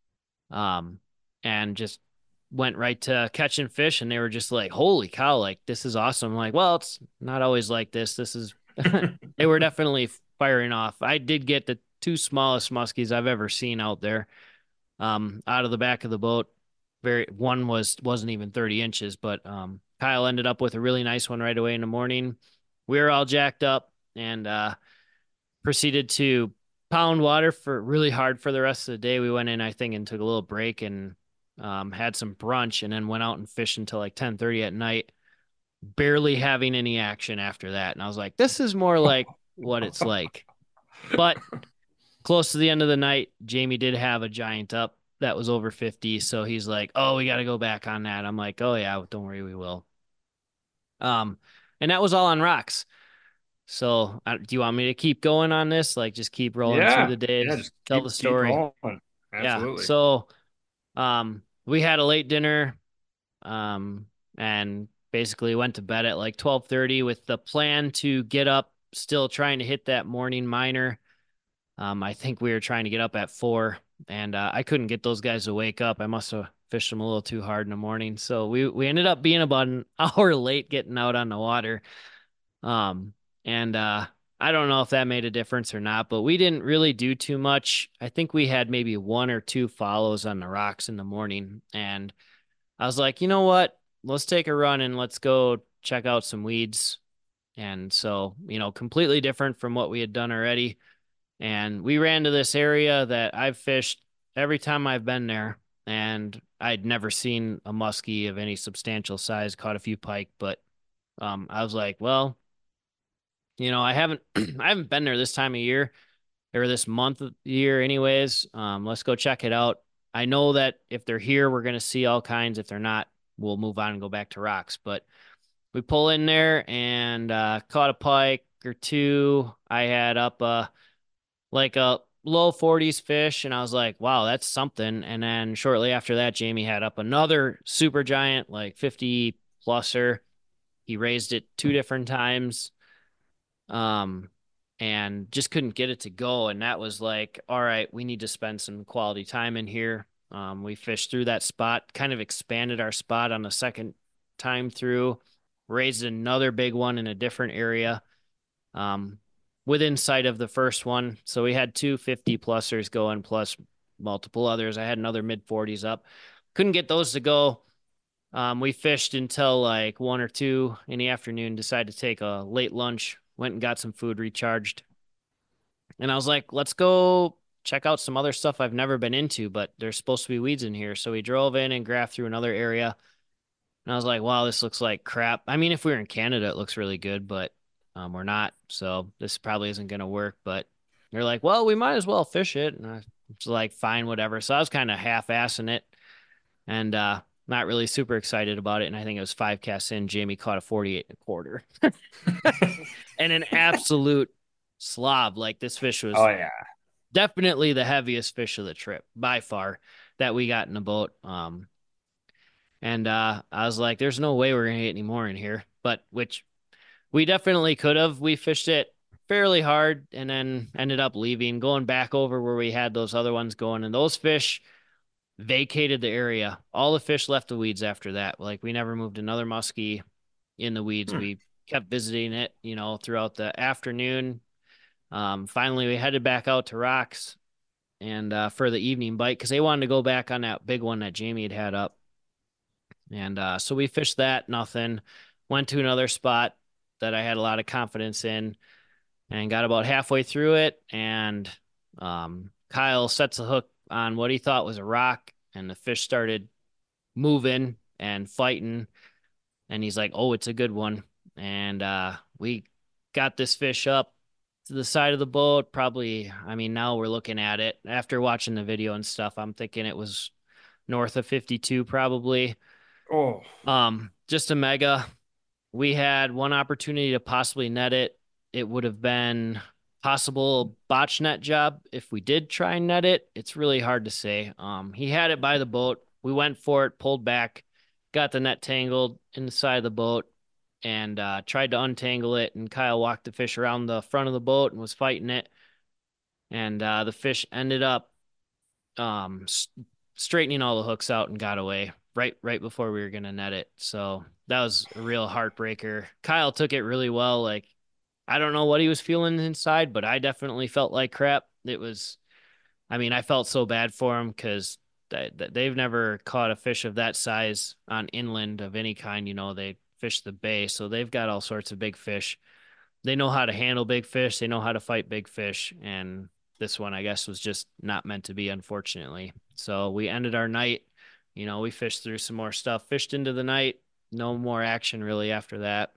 Um, and just went right to catching fish, and they were just like, "Holy cow, like this is awesome." I'm like, well, it's not always like this. This is they were definitely firing off. I did get the two smallest muskies I've ever seen out there. Um, out of the back of the boat. Very one was wasn't even thirty inches, but um, Kyle ended up with a really nice one right away in the morning. We were all jacked up and uh, proceeded to pound water for really hard for the rest of the day. We went in, I think, and took a little break and um, had some brunch, and then went out and fished until like ten thirty at night, barely having any action after that. And I was like, this is more like what it's like. But close to the end of the night, Jamie did have a giant up that was over fifty. So he's like, "Oh, we got to go back on that." I'm like, "Oh yeah, don't worry, we will." Um, and that was all on rocks. So uh, do you want me to keep going on this? Like just keep rolling Yeah, through the days, yeah, just tell keep, the keep story. rolling. Yeah. Absolutely. So, um, we had a late dinner, um, and basically went to bed at like twelve thirty with the plan to get up, still trying to hit that morning minor. Um, I think we were trying to get up at four, and uh, I couldn't get those guys to wake up. I must have fished them a little too hard in the morning. So we we ended up being about an hour late getting out on the water. Um, and uh, I don't know if that made a difference or not, but we didn't really do too much. I think we had maybe one or two follows on the rocks in the morning. And I was like, you know what? Let's take a run and let's go check out some weeds. And so, you know, completely different from what we had done already. And we ran to this area that I've fished every time I've been there. And I'd never seen a muskie of any substantial size, caught a few pike, but um, I was like, well, you know, I haven't I haven't been there this time of year or this month of the year anyways. Um, let's go check it out. I know that if they're here, we're gonna see all kinds. If they're not, we'll move on and go back to rocks. But we pull in there and uh, caught a pike or two. I had up uh like a low forties fish, and I was like, wow, that's something. And then shortly after that, Jamie had up another super giant, like fifty pluser. He raised it two different times. Um, and just couldn't get it to go. And that was like, all right, we need to spend some quality time in here. Um, we fished through that spot, kind of expanded our spot on the second time through, raised another big one in a different area, um, within sight of the first one. So we had two fifty plusers going plus multiple others. I had another mid forties up. Couldn't get those to go. Um, we fished until like one or two in the afternoon, decided to take a late lunch, went and got some food, recharged. And I was like, let's go check out some other stuff I've never been into, but there's supposed to be weeds in here. So we drove in and graphed through another area. And I was like, wow, this looks like crap. I mean, if we were in Canada, it looks really good, but um, we're not. So this probably isn't going to work. But they're like, well, we might as well fish it. And I was like, fine, whatever. So I was kind of half-assing it and uh, not really super excited about it. And I think it was five casts in. Jamie caught a forty-eight and a quarter and an absolute slob. Like this fish was Oh yeah. definitely the heaviest fish of the trip by far that we got in the boat. Um, and uh, I was like, there's no way we're going to get any more in here, but which we definitely could have. We fished it fairly hard and then ended up leaving, going back over where we had those other ones going. And those fish vacated the area. All the fish left the weeds after that. Like we never moved another muskie in the weeds. Hmm. We kept visiting it, you know, throughout the afternoon. Um, finally, we headed back out to rocks and uh, for the evening bite because they wanted to go back on that big one that Jamie had had up. And uh, so we fished that, nothing. Went to another spot that I had a lot of confidence in and got about halfway through it. And um, Kyle sets the hook on what he thought was a rock, and the fish started moving and fighting. And he's like, oh, it's a good one. And uh, we got this fish up to the side of the boat. Probably, I mean, now we're looking at it. After watching the video and stuff, I'm thinking it was north of fifty-two probably. Oh, um, just a mega. We had one opportunity to possibly net it. It would have been possible botch net job if we did try and net it. It's really hard to say. Um, he had it by the boat. We went for it, pulled back, got the net tangled inside the boat, and uh, tried to untangle it. And Kyle walked the fish around the front of the boat and was fighting it. And uh, the fish ended up um, s- straightening all the hooks out and got away right right before we were gonna net it. So that was a real heartbreaker. Kyle took it really well. Like I don't know what he was feeling inside, but I definitely felt like crap. It was, I mean, I felt so bad for him because they, they've never caught a fish of that size on inland of any kind. You know, they fish the bay, so they've got all sorts of big fish. They know how to handle big fish. They know how to fight big fish. And this one, I guess, was just not meant to be, unfortunately. So we ended our night. You know, we fished through some more stuff, fished into the night. No more action really after that.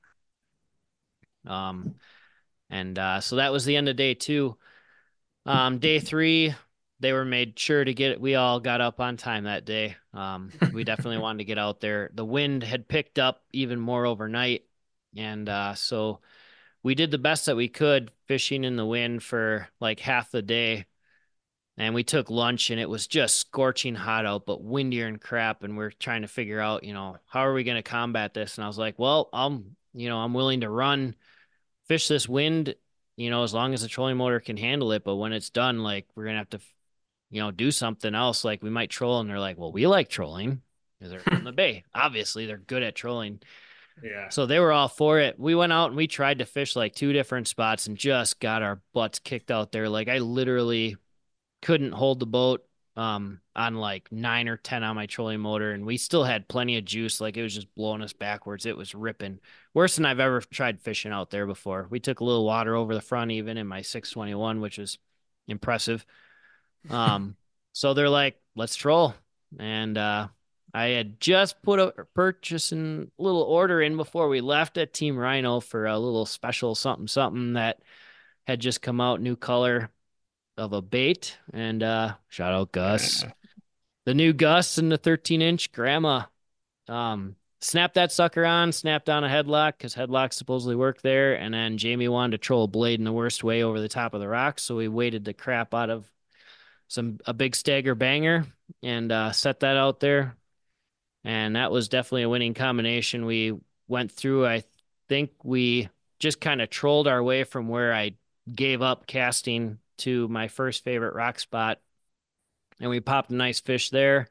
Um, and uh, so that was the end of day two. Um, day three, they were made sure to get it. We all got up on time that day. Um, we definitely wanted to get out there. The wind had picked up even more overnight. And uh, so we did the best that we could fishing in the wind for like half the day. And we took lunch and it was just scorching hot out, but windier and crap. And we're trying to figure out, you know, how are we going to combat this? And I was like, well, I'm, you know, I'm willing to run, fish this wind, you know, as long as the trolling motor can handle it. But when it's done, like we're going to have to, you know, do something else. Like we might troll. And they're like, well, we like trolling because they're from the bay. Obviously they're good at trolling. Yeah. So they were all for it. We went out and we tried to fish like two different spots and just got our butts kicked out there. Like I literally couldn't hold the boat um on like nine or ten on my trolling motor, and we still had plenty of juice. Like it was just blowing us backwards. It was ripping. Worse than I've ever tried fishing out there before. We took a little water over the front even in my six twenty-one, which was impressive. Um, so they're like, let's troll. And uh I had just put a purchasing little order in before we left at Team Rhino for a little special something something that had just come out, new color of a bait. And uh shout out Gus. Yeah. The new Gus and the thirteen inch grandma. Um snapped that sucker on, snapped on a headlock because headlocks supposedly work there. And then Jamie wanted to troll a blade in the worst way over the top of the rocks. So we weighted the crap out of some a big stagger banger and uh set that out there. And that was definitely a winning combination. We went through, I think we just kind of trolled our way from where I gave up casting to my first favorite rock spot. And we popped a nice fish there.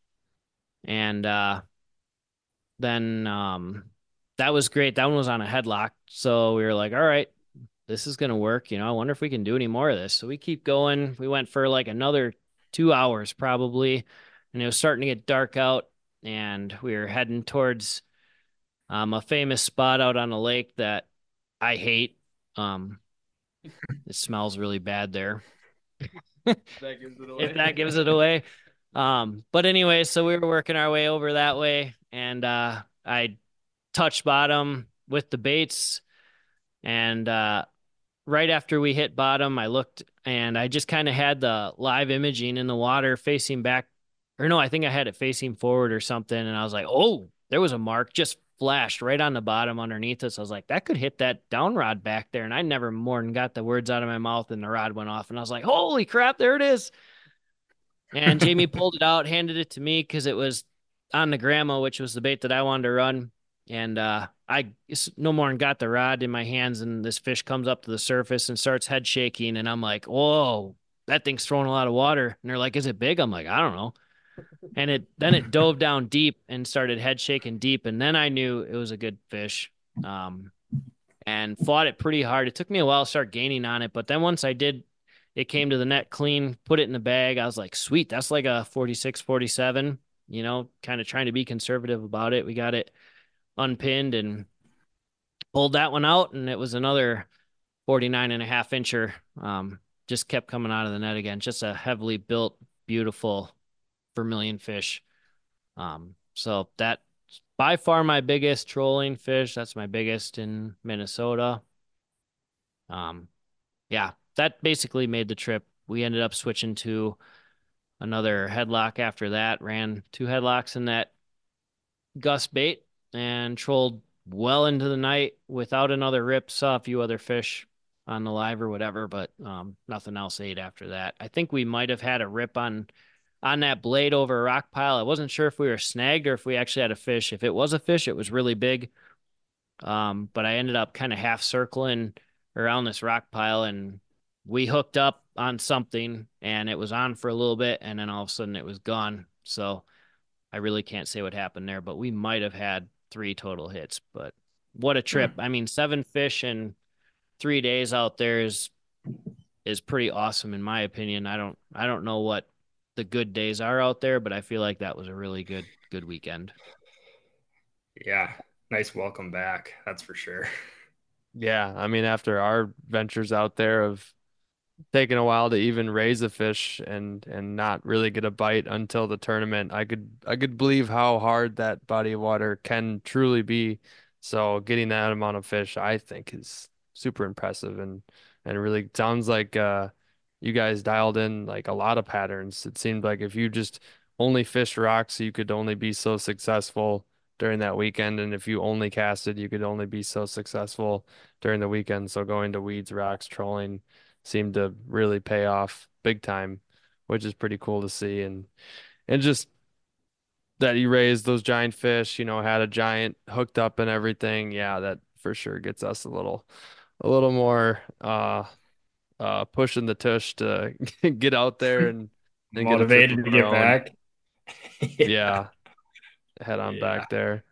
And uh, then um, that was great. That one was on a headlock. So we were like, all right, this is going to work. You know, I wonder if we can do any more of this. So we keep going. We went for like another two hours probably. And it was starting to get dark out. And we were heading towards um, a famous spot out on a lake that I hate. Um, it smells really bad there. That gives it away. If that gives it away. Um, but anyway, so we were working our way over that way, and uh, I touched bottom with the baits, and uh, right after we hit bottom, I looked and I just kind of had the live imaging in the water facing back, or no, I think I had it facing forward or something, and I was like, oh, there was a mark just flashed right on the bottom underneath us. I was like, that could hit that down rod back there, and I never more than got the words out of my mouth, and the rod went off, and I was like, holy crap, there it is. And Jamie pulled it out, handed it to me because it was on the grandma, which was the bait that I wanted to run. And uh, I no more than got the rod in my hands, and this fish comes up to the surface and starts head shaking. And I'm like, whoa, that thing's throwing a lot of water. And they're like, is it big? I'm like, I don't know. And it then it dove down deep and started head shaking deep. And then I knew it was a good fish. Um, and fought it pretty hard. It took me a while to start gaining on it, but then once I did, it came to the net clean, put it in the bag. I was like, sweet, that's like a forty-six, forty-seven, you know, kind of trying to be conservative about it. We got it unpinned and pulled that one out, and it was another forty-nine and a half incher. Um, just kept coming out of the net again. Just a heavily built, beautiful vermilion fish. Um, so that by far my biggest trolling fish. That's my biggest in Minnesota. Um, yeah, that basically made the trip. We ended up switching to another headlock after that, ran two headlocks in that Gus bait and trolled well into the night without another rip. Saw a few other fish on the live or whatever, but um, nothing else ate after that. I think we might have had a rip on on that blade over a rock pile. I wasn't sure if we were snagged or if we actually had a fish. If it was a fish, it was really big. Um, but I ended up kind of half circling around this rock pile, and we hooked up on something, and it was on for a little bit, and then all of a sudden it was gone. So I really can't say what happened there, but we might have had three total hits. But what a trip. I mean, seven fish in three days out there is is pretty awesome in my opinion. I don't I don't know what the good days are out there, but I feel like that was a really good good weekend. Yeah. Nice welcome back. That's for sure. Yeah, I mean, after our ventures out there of taking a while to even raise a fish and and not really get a bite until the tournament, I could I could believe how hard that body of water can truly be. So getting that amount of fish, I think, is super impressive and and really sounds like uh you guys dialed in like a lot of patterns. It seemed like if you just only fished rocks, you could only be so successful during that weekend, and if you only casted, you could only be so successful during the weekend. So going to weeds, rocks, trolling seemed to really pay off big time, which is pretty cool to see. And and just that you raised those giant fish, you know, had a giant hooked up and everything. Yeah, that for sure gets us a little a little more uh uh pushing the tush to get out there and and get a trip Motivated of to our get own. back. Yeah, head on Yeah. back there.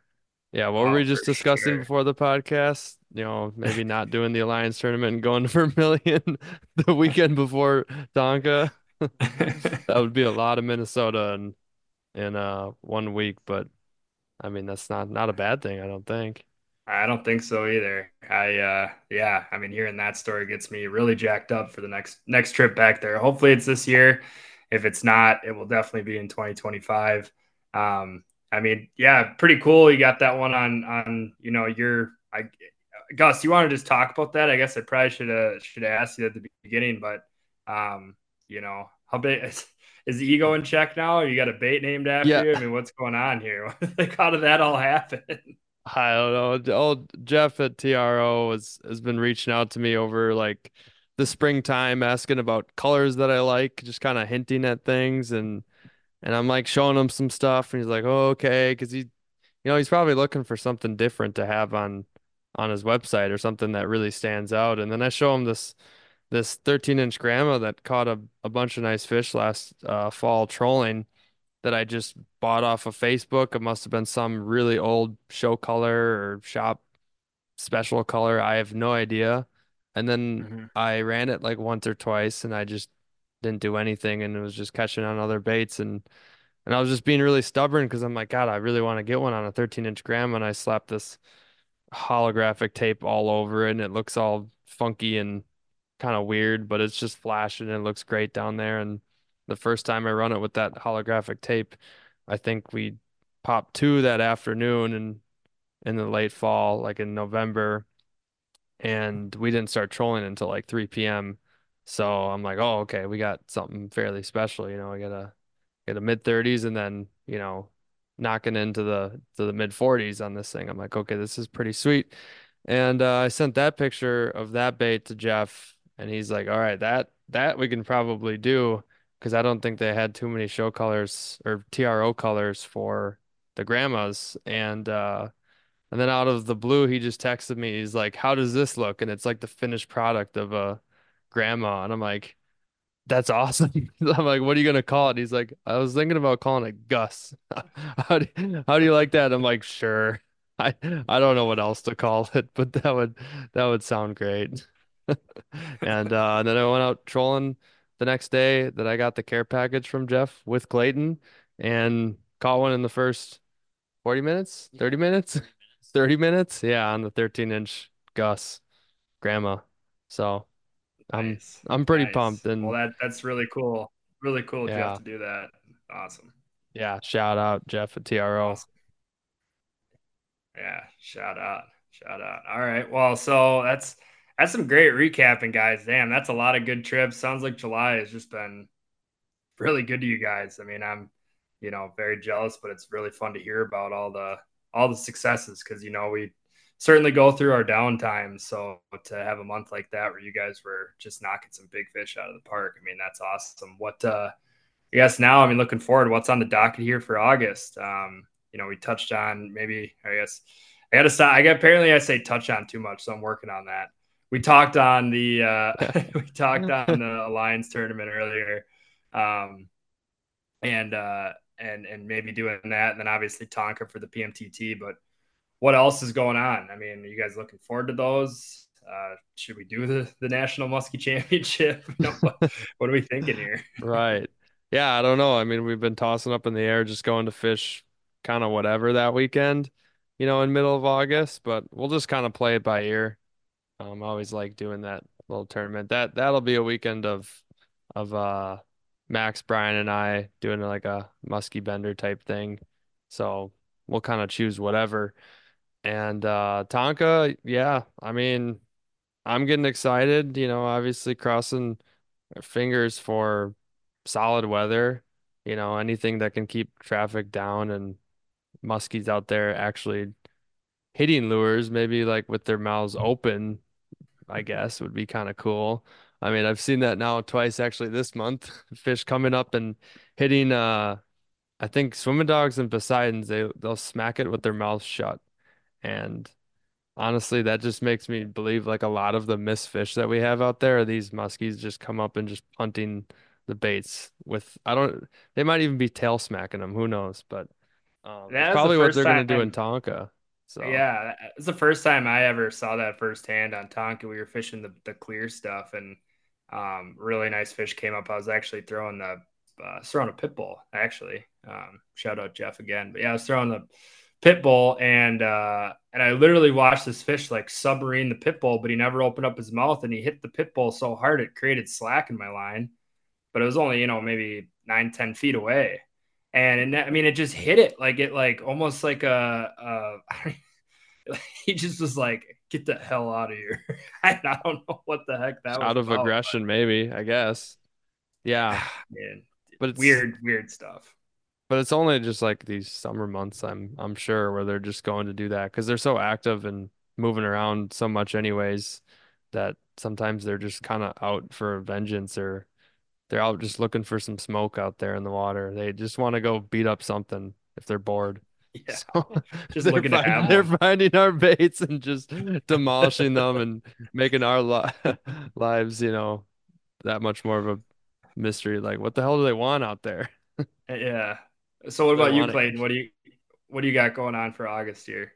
Yeah, what were Oh, we for just discussing sure. before the podcast? You know, maybe not doing the Alliance tournament and going to Vermilion the weekend before Tonka. That would be a lot of Minnesota in in uh one week, but I mean that's not not a bad thing, I don't think. I don't think so either. I uh yeah, I mean hearing that story gets me really jacked up for the next next trip back there. Hopefully it's this year. If it's not, it will definitely be in twenty twenty-five. Um I mean, yeah, pretty cool. You got that one on on, you know, your I Gus, you want to just talk about that? I guess I probably should have should have asked you at the beginning, but um, you know, how big is, is the ego in check now? You got a bait named after Yeah, you? I mean, what's going on here? Like, how did that all happen? I don't know. Old Jeff at T R O has has been reaching out to me over like the springtime asking about colors that I like, just kind of hinting at things and and I'm like showing him some stuff and he's like, "Oh, okay," because he you know, he's probably looking for something different to have on on his website or something that really stands out. And then I show him this this thirteen inch grandma that caught a, a bunch of nice fish last uh, fall trolling that I just bought off of Facebook. It must have been some really old show color or shop special color. I have no idea. And then Mhm. I ran it like once or twice and I just didn't do anything and it was just catching on other baits and and I was just being really stubborn because I'm like, God, I really want to get one on a thirteen inch gram. And I slapped this holographic tape all over it and it looks all funky and kind of weird, but it's just flashing and it looks great down there. And the first time I run it with that holographic tape, I think we popped two that afternoon and in the late fall, like in November, and we didn't start trolling until like three p m. So I'm like, oh, okay, we got something fairly special, you know, I got a get a mid thirties and then, you know, knocking into the to the mid forties on this thing. I'm like, okay, this is pretty sweet. And uh, I sent that picture of that bait to Jeff, and he's like, all right, that that we can probably do because I don't think they had too many show colors or T R O colors for the grandmas. And uh and then out of the blue, he just texted me. He's like, how does this look? And it's like the finished product of a grandma. And I'm like, that's awesome. I'm like, what are you gonna call it? He's like, I was thinking about calling it Gus. How do, how do you like that? I'm like, sure. I I don't know what else to call it, but that would that would sound great. And uh, then I went out trolling the next day that I got the care package from Jeff with Clayton and caught one in the first forty minutes, Yeah, thirty minutes, thirty minutes. thirty minutes. Yeah, on the thirteen inch Gus grandma. So I'm Nice, I'm pretty nice. pumped Well, and that that's really cool. Really cool, Jeff, yeah. to do that. Awesome, Yeah, shout out Jeff at T R O. awesome. Yeah, shout out, shout out. All right, well, so that's that's some great recapping, guys. Damn, that's a lot of good trips. Sounds like July has just been really good to you guys. I mean, I'm, you know, very jealous, but it's really fun to hear about all the all the successes because you know we certainly go through our downtime. So to have a month like that where you guys were just knocking some big fish out of the park, I mean, that's awesome. What uh I guess now, I mean, looking forward, what's on the docket here for August? Um, you know, we touched on maybe, I guess I gotta stop. I got apparently I say touch on too much, so I'm working on that. We talked on the uh we talked on the Alliance tournament earlier. Um and uh and and maybe doing that, and then obviously Tonka for the P M T T. But what else is going on? I mean, are you guys looking forward to those? Uh, should we do the the National Muskie Championship? You know, what, what are we thinking here? Right. Yeah, I don't know. I mean, we've been tossing up in the air, just going to fish kind of whatever that weekend, you know, in middle of August, but we'll just kind of play it by ear. Um, I always like doing that little tournament. That that'll be a weekend of of uh Max, Brian, and I doing like a musky bender type thing. So we'll kind of choose whatever. And uh Tonka, yeah, I mean, I'm getting excited, you know, obviously crossing our fingers for solid weather, you know, anything that can keep traffic down and muskies out there actually hitting lures, maybe like with their mouths open, I guess would be kind of cool. I mean, I've seen that now twice actually this month. Fish coming up and hitting uh I think swimming dogs and Poseidons, they they'll smack it with their mouths shut. And honestly, that just makes me believe like a lot of the missed fish that we have out there are these muskies just come up and just punting the baits with I don't they might even be tail smacking them, who knows, but um that's That is the probably what first they're gonna do in time. Tonka. So Yeah, it's the first time I ever saw that firsthand on Tonka. We were fishing the, the clear stuff, and um, really nice fish came up. I was actually throwing the uh, I was throwing a pit bull actually. Um, shout out Jeff again, but yeah, I was throwing the pit bull, and uh, and I literally watched this fish like submarine the pit bull, but he never opened up his mouth, and he hit the pit bull so hard it created slack in my line, but it was only you know maybe nine ten feet away. And it, I mean, it just hit it like it, like almost like a, a he just was like, "Get the hell out of here!" I don't know what the heck that was out of about. aggression, maybe, I guess. Yeah, Man, but it's weird, weird stuff. but it's only just like these summer months, I'm I'm sure, where they're just going to do that because they're so active and moving around so much anyways that sometimes they're just kind of out for vengeance or they're out just looking for some smoke out there in the water. They just want to go beat up something if they're bored. Yeah, So just they're looking to finding, have they're one. finding our baits and just demolishing them and making our li lives, you know, that much more of a mystery. Like, what the hell do they want out there? Yeah. So, what They about you, want Clayton? it. What do you what do you got going on for August here?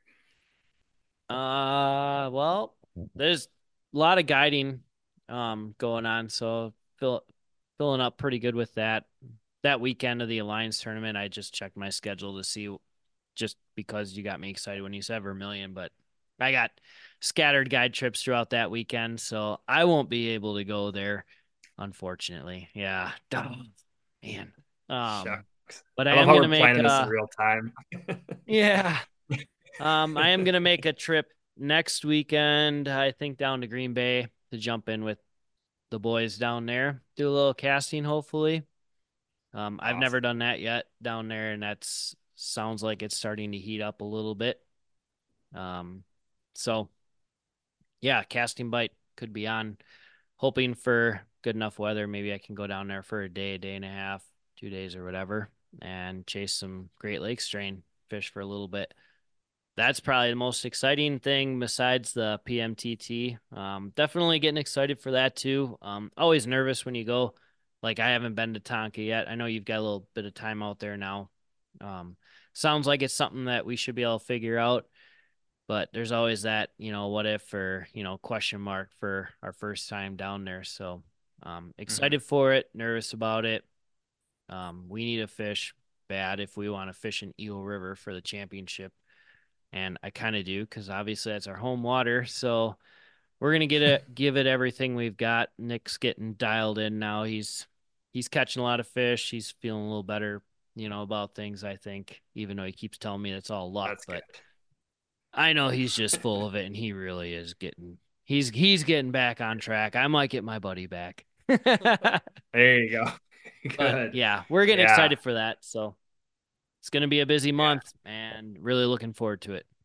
Uh, well, there's a lot of guiding um going on, so fill, filling up pretty good with that. That weekend of the Alliance tournament, I just checked my schedule to see just because you got me excited when you said Vermilion, but I got scattered guide trips throughout that weekend, so I won't be able to go there, unfortunately. Yeah. Oh, man. Um, Shucks. but I I love am how gonna we're make planning this in uh real time. yeah. Um, I am gonna make a trip next weekend, I think down to Green Bay to jump in with the boys down there, do a little casting, hopefully. Um, I've never Awesome. done that yet down there, and that's sounds like it's starting to heat up a little bit. Um, so yeah, casting bite could be on. Hoping for good enough weather. Maybe I can go down there for a day, day and a half, two days or whatever, and chase some Great Lakes strain fish for a little bit. That's probably the most exciting thing besides the P M T T. Um, definitely getting excited for that too. Um, always nervous when you go. Like I haven't been to Tonka yet. I know you've got a little bit of time out there now. Um, sounds like it's something that we should be able to figure out, but there's always that, you know, what if or, you know, question mark for our first time down there. So, um, Mhm. excited for it, nervous about it. Um, we need a fish bad if we want to fish in Eel River for the championship. And I kind of do because obviously that's our home water. So we're gonna get it, give it everything we've got. Nick's getting dialed in now. He's he's catching a lot of fish. He's feeling a little better, you know, about things. I think, even though he keeps telling me it's all luck, That's but good. I know he's just full of it, and he really is getting. He's he's getting back on track. I might get my buddy back. There you go. But Good. yeah, we're getting Yeah. excited for that. So it's gonna be a busy Yeah. month, and really looking forward to it.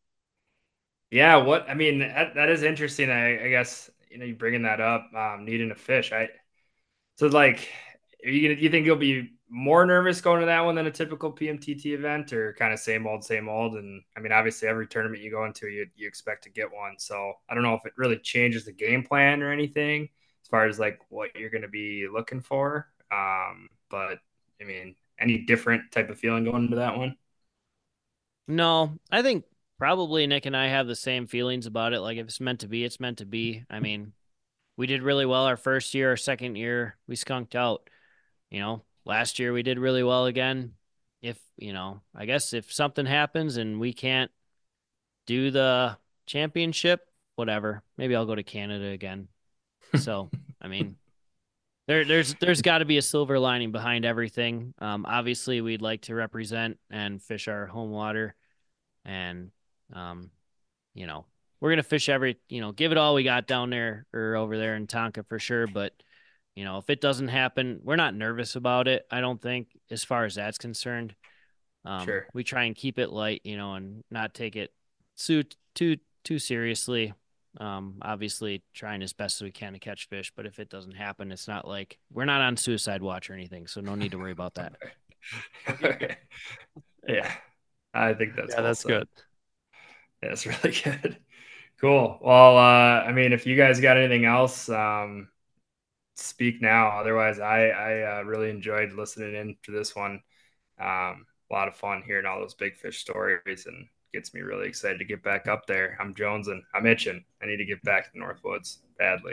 Yeah, what I mean, that, that is interesting. I, I guess you know you bringing that up, um, needing a fish. I so like, are you gonna? You think you'll be more nervous going to that one than a typical P M T T event, or kind of same old, same old? And I mean, obviously, every tournament you go into, you you expect to get one. So I don't know if it really changes the game plan or anything as far as like what you're going to be looking for. Um, but I mean, any different type of feeling going into that one? No, I think probably Nick and I have the same feelings about it. Like if it's meant to be, it's meant to be. I mean, we did really well our first year, our second year, we skunked out. You know, last year we did really well again. If, you know, I guess if something happens and we can't do the championship, whatever, maybe I'll go to Canada again. So, I mean, there there's there's got to be a silver lining behind everything. Um, obviously we'd like to represent and fish our home water and um you know, we're gonna fish every, you know, give it all we got down there or over there in Tonka for sure. But you know, if it doesn't happen, we're not nervous about it. I don't think, as far as that's concerned. Um, Sure. we try and keep it light, you know, and not take it too too too seriously. Um, obviously trying as best as we can to catch fish, but if it doesn't happen, it's not like we're not on suicide watch or anything, so no need to worry about that. Okay. Yeah, I think that's Yeah, well that's said. good. That's really good. Cool. Well, uh, I mean, if you guys got anything else, um, speak now. Otherwise, I I uh, really enjoyed listening in to this one. Um, a lot of fun hearing all those big fish stories, and gets me really excited to get back up there. I'm jonesing. I'm itching. I need to get back to the Northwoods badly.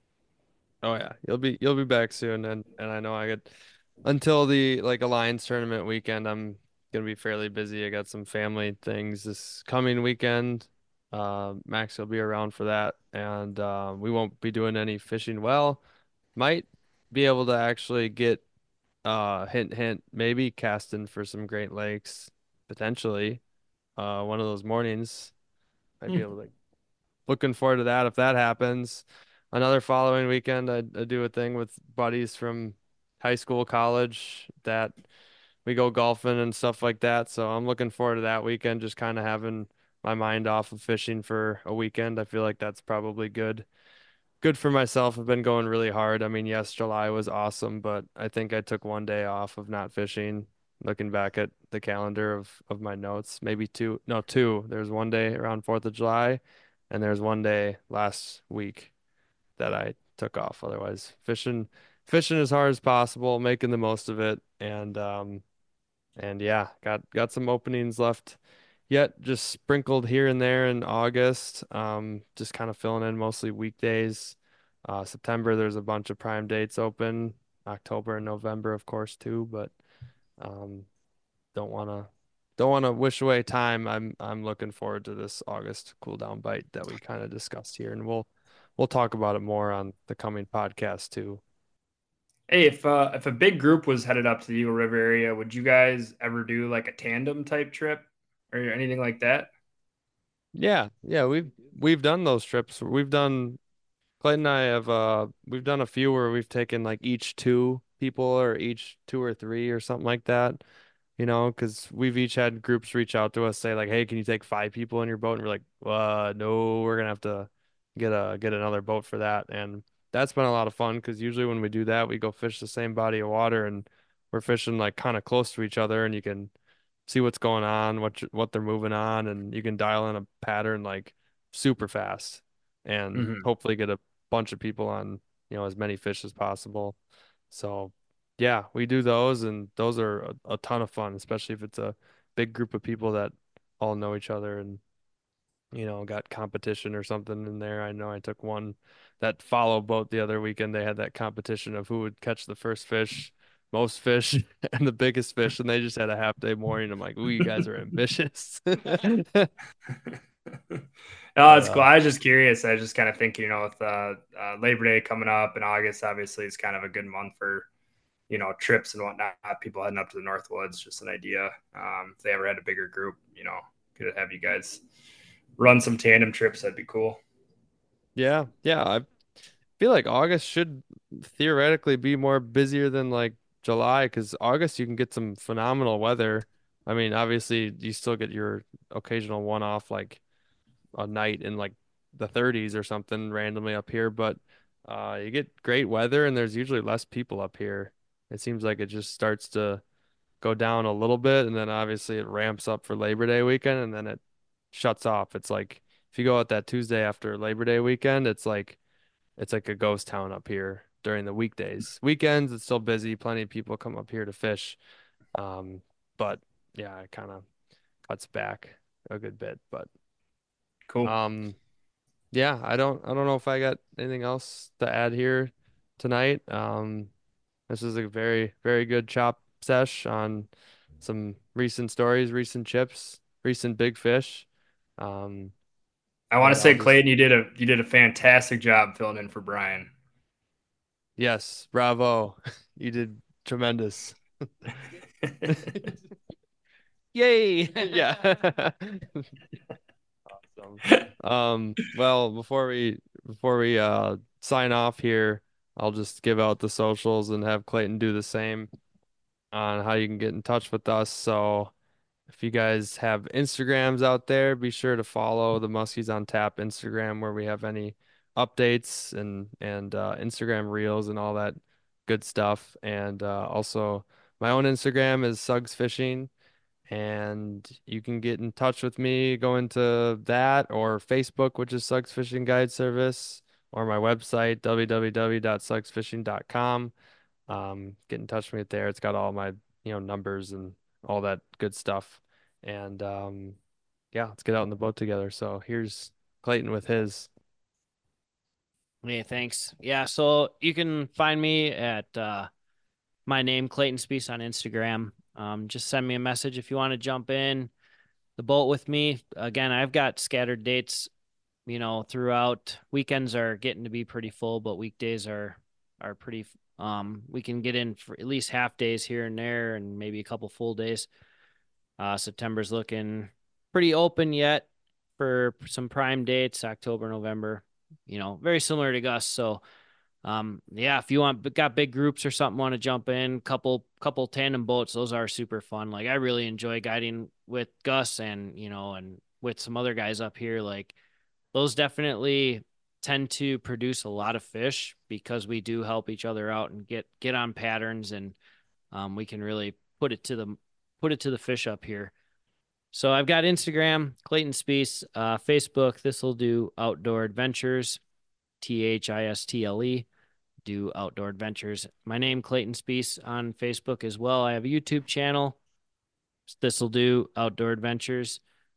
Oh yeah, you'll be you'll be back soon, and and I know I get until the like Alliance tournament weekend. I'm gonna be fairly busy. I got some family things this coming weekend. Uh, Max will be around for that, and uh, we won't be doing any fishing. Well, might be able to actually get uh hint hint maybe casting for some Great Lakes potentially. Uh, one of those mornings might be Hmm. able to looking forward to that if that happens. Another following weekend, I, I do a thing with buddies from high school, college that we go golfing and stuff like that. So I'm looking forward to that weekend, just kind of having my mind off of fishing for a weekend. I feel like that's probably good. Good for myself. I've been going really hard. I mean, yes, July was awesome, but I think I took one day off of not fishing. Looking back at the calendar of of my notes, maybe two, no, two. There's one day around fourth of July, and there's one day last week that I took off. Otherwise, fishing fishing as hard as possible, making the most of it, and um and yeah, got got some openings left yet, just sprinkled here and there in August. Um, just kind of filling in mostly weekdays. Uh, September, there's a bunch of prime dates open. October and November, of course, too. But um, don't wanna don't wanna wish away time. I'm I'm looking forward to this August cool down bite that we kind of discussed here, and we'll we'll talk about it more on the coming podcast too. Hey, if uh, if a big group was headed up to the Eagle River area, would you guys ever do like a tandem type trip or anything like that? Yeah, yeah, we've we've done those trips. We've done Clayton and I have uh we've done a few where we've taken like each two people or each two or three or something like that, you know, because we've each had groups reach out to us say like, hey, can you take five people in your boat? And we're like, uh, no, we're gonna have to get a get another boat for that. And that's been a lot of fun because usually when we do that, we go fish the same body of water and we're fishing like kind of close to each other and you can see what's going on, what you- what they're moving on, and you can dial in a pattern like super fast and Hmm. hopefully get a bunch of people on, you know, as many fish as possible. So, yeah, we do those, and those are a, a ton of fun, especially if it's a big group of people that all know each other and, you know, got competition or something in there. I know I took one that follow boat the other weekend. They had that competition of who would catch the first fish, most fish, and the biggest fish, and they just had a half day morning. I'm like, ooh, you guys are ambitious. Oh, But it's cool. uh I was just curious. I was just kind of thinking, you know, with uh, uh, Labor Day coming up in August, obviously it's kind of a good month for, you know, trips and whatnot. People heading up to the Northwoods, just an idea. Um, if they ever had a bigger group, you know, could have you guys run some tandem trips. That'd be cool. yeah, yeah, I feel like August should theoretically be more busier than like July because August you can get some phenomenal weather. I mean, obviously you still get your occasional one off like a night in like the thirties or something randomly up here, but uh you get great weather and there's usually less people up here. It seems like it just starts to go down a little bit and then obviously it ramps up for Labor Day weekend and then it shuts off. It's like if you go out that Tuesday after Labor Day weekend, it's like it's like a ghost town up here during the weekdays. Weekends, it's still busy. Plenty of people come up here to fish. Um, but yeah, it kind of cuts back a good bit. But Cool. um, yeah, I don't I don't know if I got anything else to add here tonight. Um, this is a very, very good chop sesh on some recent stories, recent chips, recent big fish. Um, I want but to I'll say, just Clayton, you did a you did a fantastic job filling in for Brian. yes, bravo. You did tremendous. Yay! Yeah. Awesome. Um, well, before we before we uh sign off here, I'll just give out the socials and have Clayton do the same on how you can get in touch with us. So if you guys have Instagrams out there, be sure to follow the Muskies on Tap Instagram where we have any updates and and uh, Instagram reels and all that good stuff. And uh, also my own Instagram is Suggs Fishing and you can get in touch with me going to that or Facebook, which is Suggs Fishing Guide Service, or my website, w w w dot suggs fishing dot com. Um, get in touch with me there. It's got all my, you know, numbers and all that good stuff. And um, yeah, let's get out in the boat together. So here's Clayton with his. Hey, thanks. Yeah, so you can find me at uh, my name, Clayton Spees, on Instagram. Um, just send me a message if you want to jump in the boat with me. Again, I've got scattered dates, you know, throughout. Weekends are getting to be pretty full, but weekdays are are pretty. Um, we can get in for at least half days here and there, and maybe a couple full days. Uh, September's looking pretty open yet for some prime dates, October, November. You know, very similar to Gus. So, um, yeah, if you want, got big groups or something, want to jump in, couple couple tandem boats, those are super fun. Like I really enjoy guiding with Gus and you know, and with some other guys up here. Like those definitely tend to produce a lot of fish because we do help each other out and get get on patterns, and um, we can really put it to the put it to the fish up here. So I've got Instagram, Clayton Spees, uh, Facebook. This will do Outdoor Adventures, T H I S T L E, do Outdoor Adventures. My name, Clayton Spees, on Facebook as well. I have a YouTube channel. This will do Outdoor Adventures.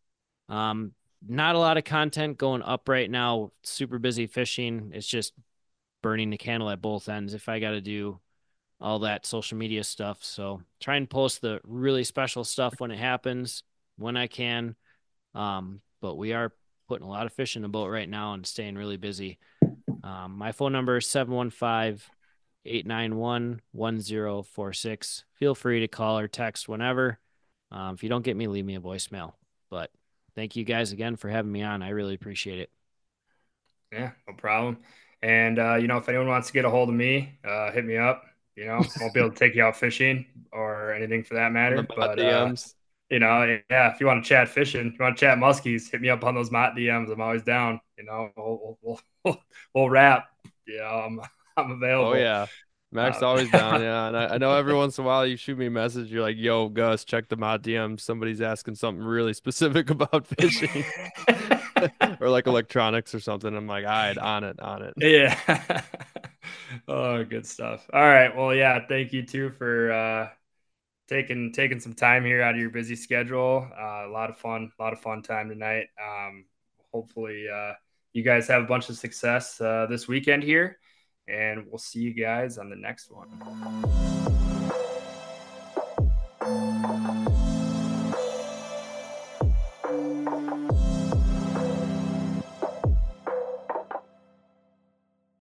Um, not a lot of content going up right now. Super busy fishing. It's just burning the candle at both ends if I got to do all that social media stuff. So try and post the really special stuff when it happens, when I can. Um, but we are putting a lot of fish in the boat right now and staying really busy. Um, my phone number is seven one five, eight nine one, one zero four six. Feel free to call or text whenever. Um, if you don't get me, leave me a voicemail. But thank you guys again for having me on. I really appreciate it. Yeah, no problem. And, uh, you know, if anyone wants to get a hold of me, uh, hit me up. You know, won't be able to take you out fishing or anything for that matter. But, uh, you know, yeah, if you want to chat fishing, if you want to chat muskies, hit me up on those Mott D Ms. I'm always down. You know, we'll, we'll, we'll, we'll wrap. You know, I'm, I'm available. Oh, yeah. Mac's Um, always down, yeah. And I, I know every once in a while you shoot me a message. You're like, yo, Gus, check the Mott D M. Somebody's asking something really specific about fishing or like electronics or something. I'm like, all right, on it, on it. Yeah. Oh, good stuff. All right. Well, yeah, thank you too for uh, taking taking some time here out of your busy schedule. Uh, a lot of fun, a lot of fun time tonight. Um, hopefully, uh, you guys have a bunch of success uh, this weekend here, and we'll see you guys on the next one.